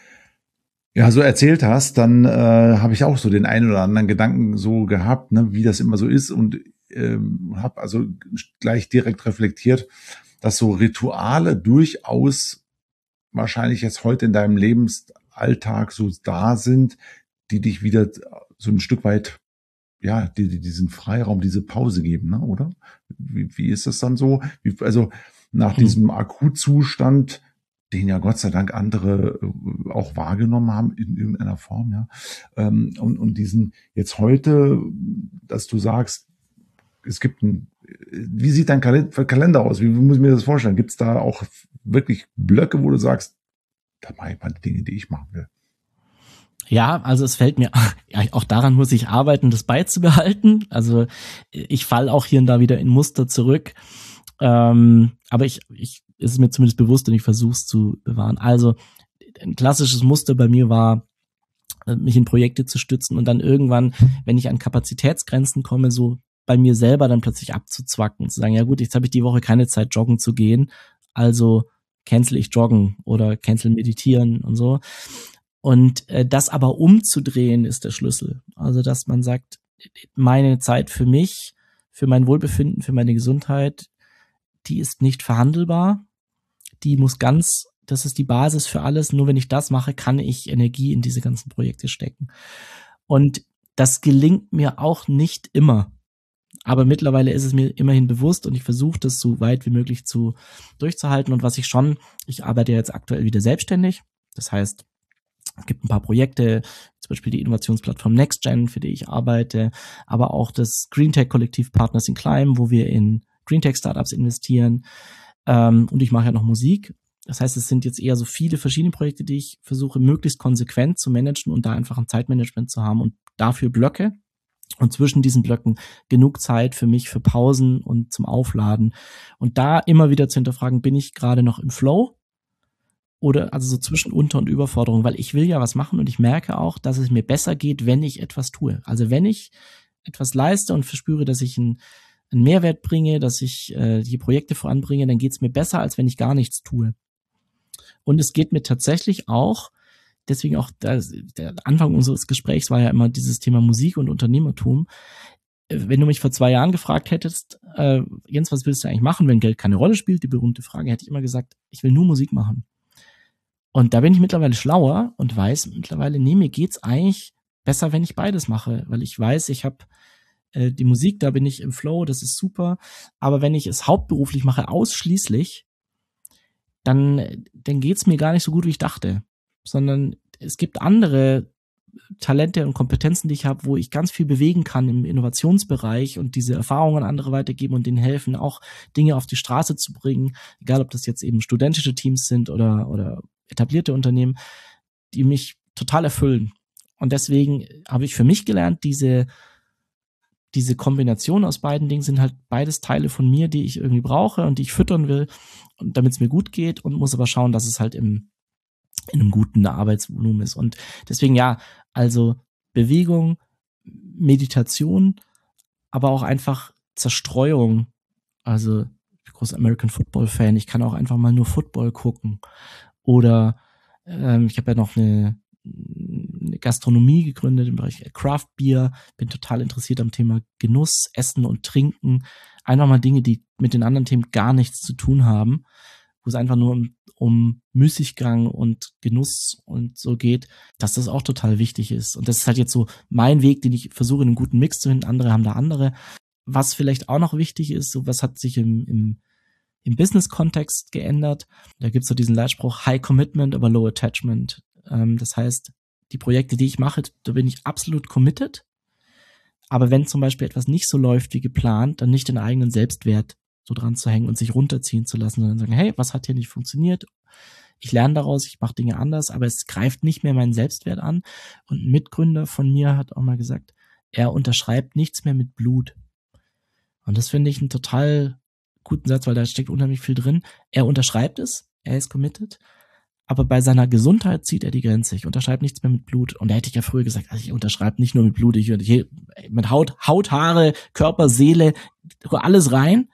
ja, so erzählt hast, dann äh, habe ich auch so den einen oder anderen Gedanken so gehabt, ne, wie das immer so ist und ähm, habe also gleich direkt reflektiert, dass so Rituale durchaus wahrscheinlich jetzt heute in deinem Lebensalltag so da sind, die dich wieder so ein Stück weit, ja, die, die diesen Freiraum, diese Pause geben, ne, oder? Wie, wie ist das dann so? Wie, also nach hm. diesem Akutzustand, den ja Gott sei Dank andere auch wahrgenommen haben in irgendeiner Form, ja. Und, und diesen jetzt heute, dass du sagst, es gibt ein, wie sieht dein Kalender aus? Wie muss ich mir das vorstellen? Gibt es da auch wirklich Blöcke, wo du sagst, da mache ich mal die Dinge, die ich machen will? Ja, also es fällt mir, ja, auch daran muss ich arbeiten, das beizubehalten. Also ich falle auch hier und da wieder in Muster zurück. Ähm, aber ich, ich ist mir zumindest bewusst und ich versuche es zu bewahren. Also ein klassisches Muster bei mir war, mich in Projekte zu stützen und dann irgendwann, wenn ich an Kapazitätsgrenzen komme, so bei mir selber dann plötzlich abzuzwacken und zu sagen, ja gut, jetzt habe ich die Woche keine Zeit, joggen zu gehen, also cancel ich joggen oder cancel meditieren und so. Und äh, das aber umzudrehen ist der Schlüssel. Also dass man sagt, meine Zeit für mich, für mein Wohlbefinden, für meine Gesundheit, die ist nicht verhandelbar. Die muss ganz, das ist die Basis für alles. Nur wenn ich das mache, kann ich Energie in diese ganzen Projekte stecken. Und das gelingt mir auch nicht immer. Aber mittlerweile ist es mir immerhin bewusst und ich versuche das so weit wie möglich zu durchzuhalten. Und was ich schon, ich arbeite ja jetzt aktuell wieder selbstständig. Das heißt, es gibt ein paar Projekte, zum Beispiel die Innovationsplattform NextGen, für die ich arbeite, aber auch das GreenTech-Kollektiv Partners in Climb, wo wir in GreenTech-Startups investieren. Ähm, und ich mache ja noch Musik. Das heißt, es sind jetzt eher so viele verschiedene Projekte, die ich versuche, möglichst konsequent zu managen und da einfach ein Zeitmanagement zu haben und dafür Blöcke. Und zwischen diesen Blöcken genug Zeit für mich, für Pausen und zum Aufladen. Und da immer wieder zu hinterfragen, bin ich gerade noch im Flow? Oder also so zwischen Unter- und Überforderung, weil ich will ja was machen und ich merke auch, dass es mir besser geht, wenn ich etwas tue. Also wenn ich etwas leiste und verspüre, dass ich einen, einen Mehrwert bringe, dass ich äh, die Projekte voranbringe, dann geht es mir besser, als wenn ich gar nichts tue. Und es geht mir tatsächlich auch, deswegen auch das, der Anfang unseres Gesprächs war ja immer dieses Thema Musik und Unternehmertum. Wenn du mich vor zwei Jahren gefragt hättest, äh, Jens, was willst du eigentlich machen, wenn Geld keine Rolle spielt, die berühmte Frage, hätte ich immer gesagt, ich will nur Musik machen. Und da bin ich mittlerweile schlauer und weiß mittlerweile, nee, mir geht's eigentlich besser, wenn ich beides mache, weil ich weiß, ich habe äh, die Musik, da bin ich im Flow, das ist super. Aber wenn ich es hauptberuflich mache, ausschließlich, dann, dann geht's mir gar nicht so gut, wie ich dachte. Sondern es gibt andere Talente und Kompetenzen, die ich habe, wo ich ganz viel bewegen kann im Innovationsbereich und diese Erfahrungen an andere weitergeben und denen helfen, auch Dinge auf die Straße zu bringen, egal ob das jetzt eben studentische Teams sind oder, oder etablierte Unternehmen, die mich total erfüllen. Und deswegen habe ich für mich gelernt, diese diese Kombination aus beiden Dingen sind halt beides Teile von mir, die ich irgendwie brauche und die ich füttern will, damit es mir gut geht, und muss aber schauen, dass es halt im in einem guten Arbeitsvolumen ist. Und deswegen ja, also Bewegung, Meditation, aber auch einfach Zerstreuung. Also ich bin großer American Football Fan, ich kann auch einfach mal nur Football gucken. Oder ähm, ich habe ja noch eine, eine Gastronomie gegründet im Bereich Craft Beer, bin total interessiert am Thema Genuss, Essen und Trinken. Einfach mal Dinge, die mit den anderen Themen gar nichts zu tun haben, wo es einfach nur um, um Müßiggang und Genuss und so geht, dass das auch total wichtig ist. Und das ist halt jetzt so mein Weg, den ich versuche, in einen guten Mix zu finden. Andere haben da andere. Was vielleicht auch noch wichtig ist, so was hat sich im, im, im Business-Kontext geändert. Da gibt's so diesen Leitspruch, High Commitment, aber Low Attachment. Ähm, das heißt, die Projekte, die ich mache, da bin ich absolut committed. Aber wenn zum Beispiel etwas nicht so läuft wie geplant, dann nicht den eigenen Selbstwert so dran zu hängen und sich runterziehen zu lassen, sondern sagen, hey, was hat hier nicht funktioniert? Ich lerne daraus, ich mache Dinge anders, aber es greift nicht mehr meinen Selbstwert an. Und ein Mitgründer von mir hat auch mal gesagt, er unterschreibt nichts mehr mit Blut. Und das finde ich einen total guten Satz, weil da steckt unheimlich viel drin. Er unterschreibt es, er ist committed, aber bei seiner Gesundheit zieht er die Grenze. Ich unterschreibe nichts mehr mit Blut. Und da hätte ich ja früher gesagt, also ich unterschreibe nicht nur mit Blut, ich, ich mit Haut, Haut, Haare, Körper, Seele, alles rein.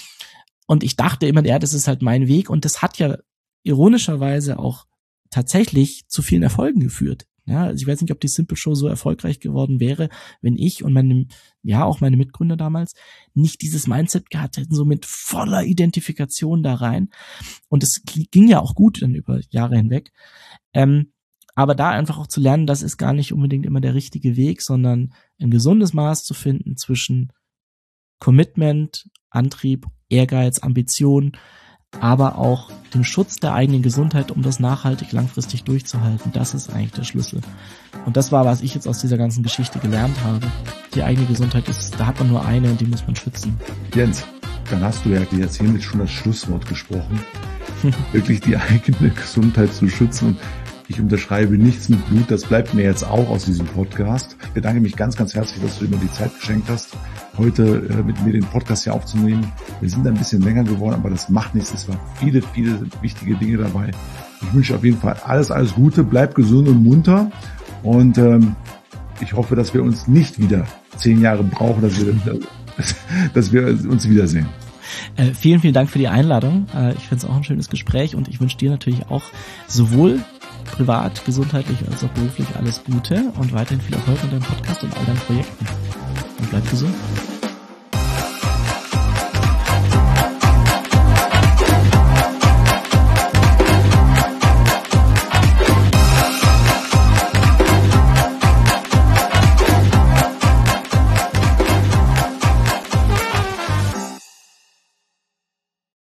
Und ich dachte immer, ja, das ist halt mein Weg. Und das hat ja ironischerweise auch tatsächlich zu vielen Erfolgen geführt. Ja, also ich weiß nicht, ob die Simple Show so erfolgreich geworden wäre, wenn ich und meine, ja, auch meine Mitgründer damals nicht dieses Mindset gehabt hätten, so mit voller Identifikation da rein. Und es ging ja auch gut dann über Jahre hinweg. Ähm, aber da einfach auch zu lernen, das ist gar nicht unbedingt immer der richtige Weg, sondern ein gesundes Maß zu finden zwischen Commitment, Antrieb, Ehrgeiz, Ambition, aber auch dem Schutz der eigenen Gesundheit, um das nachhaltig langfristig durchzuhalten. Das ist eigentlich der Schlüssel. Und das war, was ich jetzt aus dieser ganzen Geschichte gelernt habe. Die eigene Gesundheit ist, da hat man nur eine und die muss man schützen. Jens, dann hast du ja jetzt hiermit schon das Schlusswort gesprochen. Wirklich die eigene Gesundheit zu schützen. Und ich unterschreibe nichts mit Blut. Das bleibt mir jetzt auch aus diesem Podcast. Ich bedanke mich ganz, ganz herzlich, dass du mir die Zeit geschenkt hast, heute äh, mit mir den Podcast hier aufzunehmen. Wir sind ein bisschen länger geworden, aber das macht nichts. Es waren viele, viele wichtige Dinge dabei. Ich wünsche auf jeden Fall alles, alles Gute. Bleib gesund und munter. Und ähm, ich hoffe, dass wir uns nicht wieder zehn Jahre brauchen, dass wir, dass wir uns wiedersehen. Äh, vielen, vielen Dank für die Einladung. Äh, ich finde es auch ein schönes Gespräch und ich wünsche dir natürlich auch sowohl privat, gesundheitlich als auch beruflich alles Gute und weiterhin viel Erfolg mit deinem Podcast und all deinen Projekten. Und bleib gesund.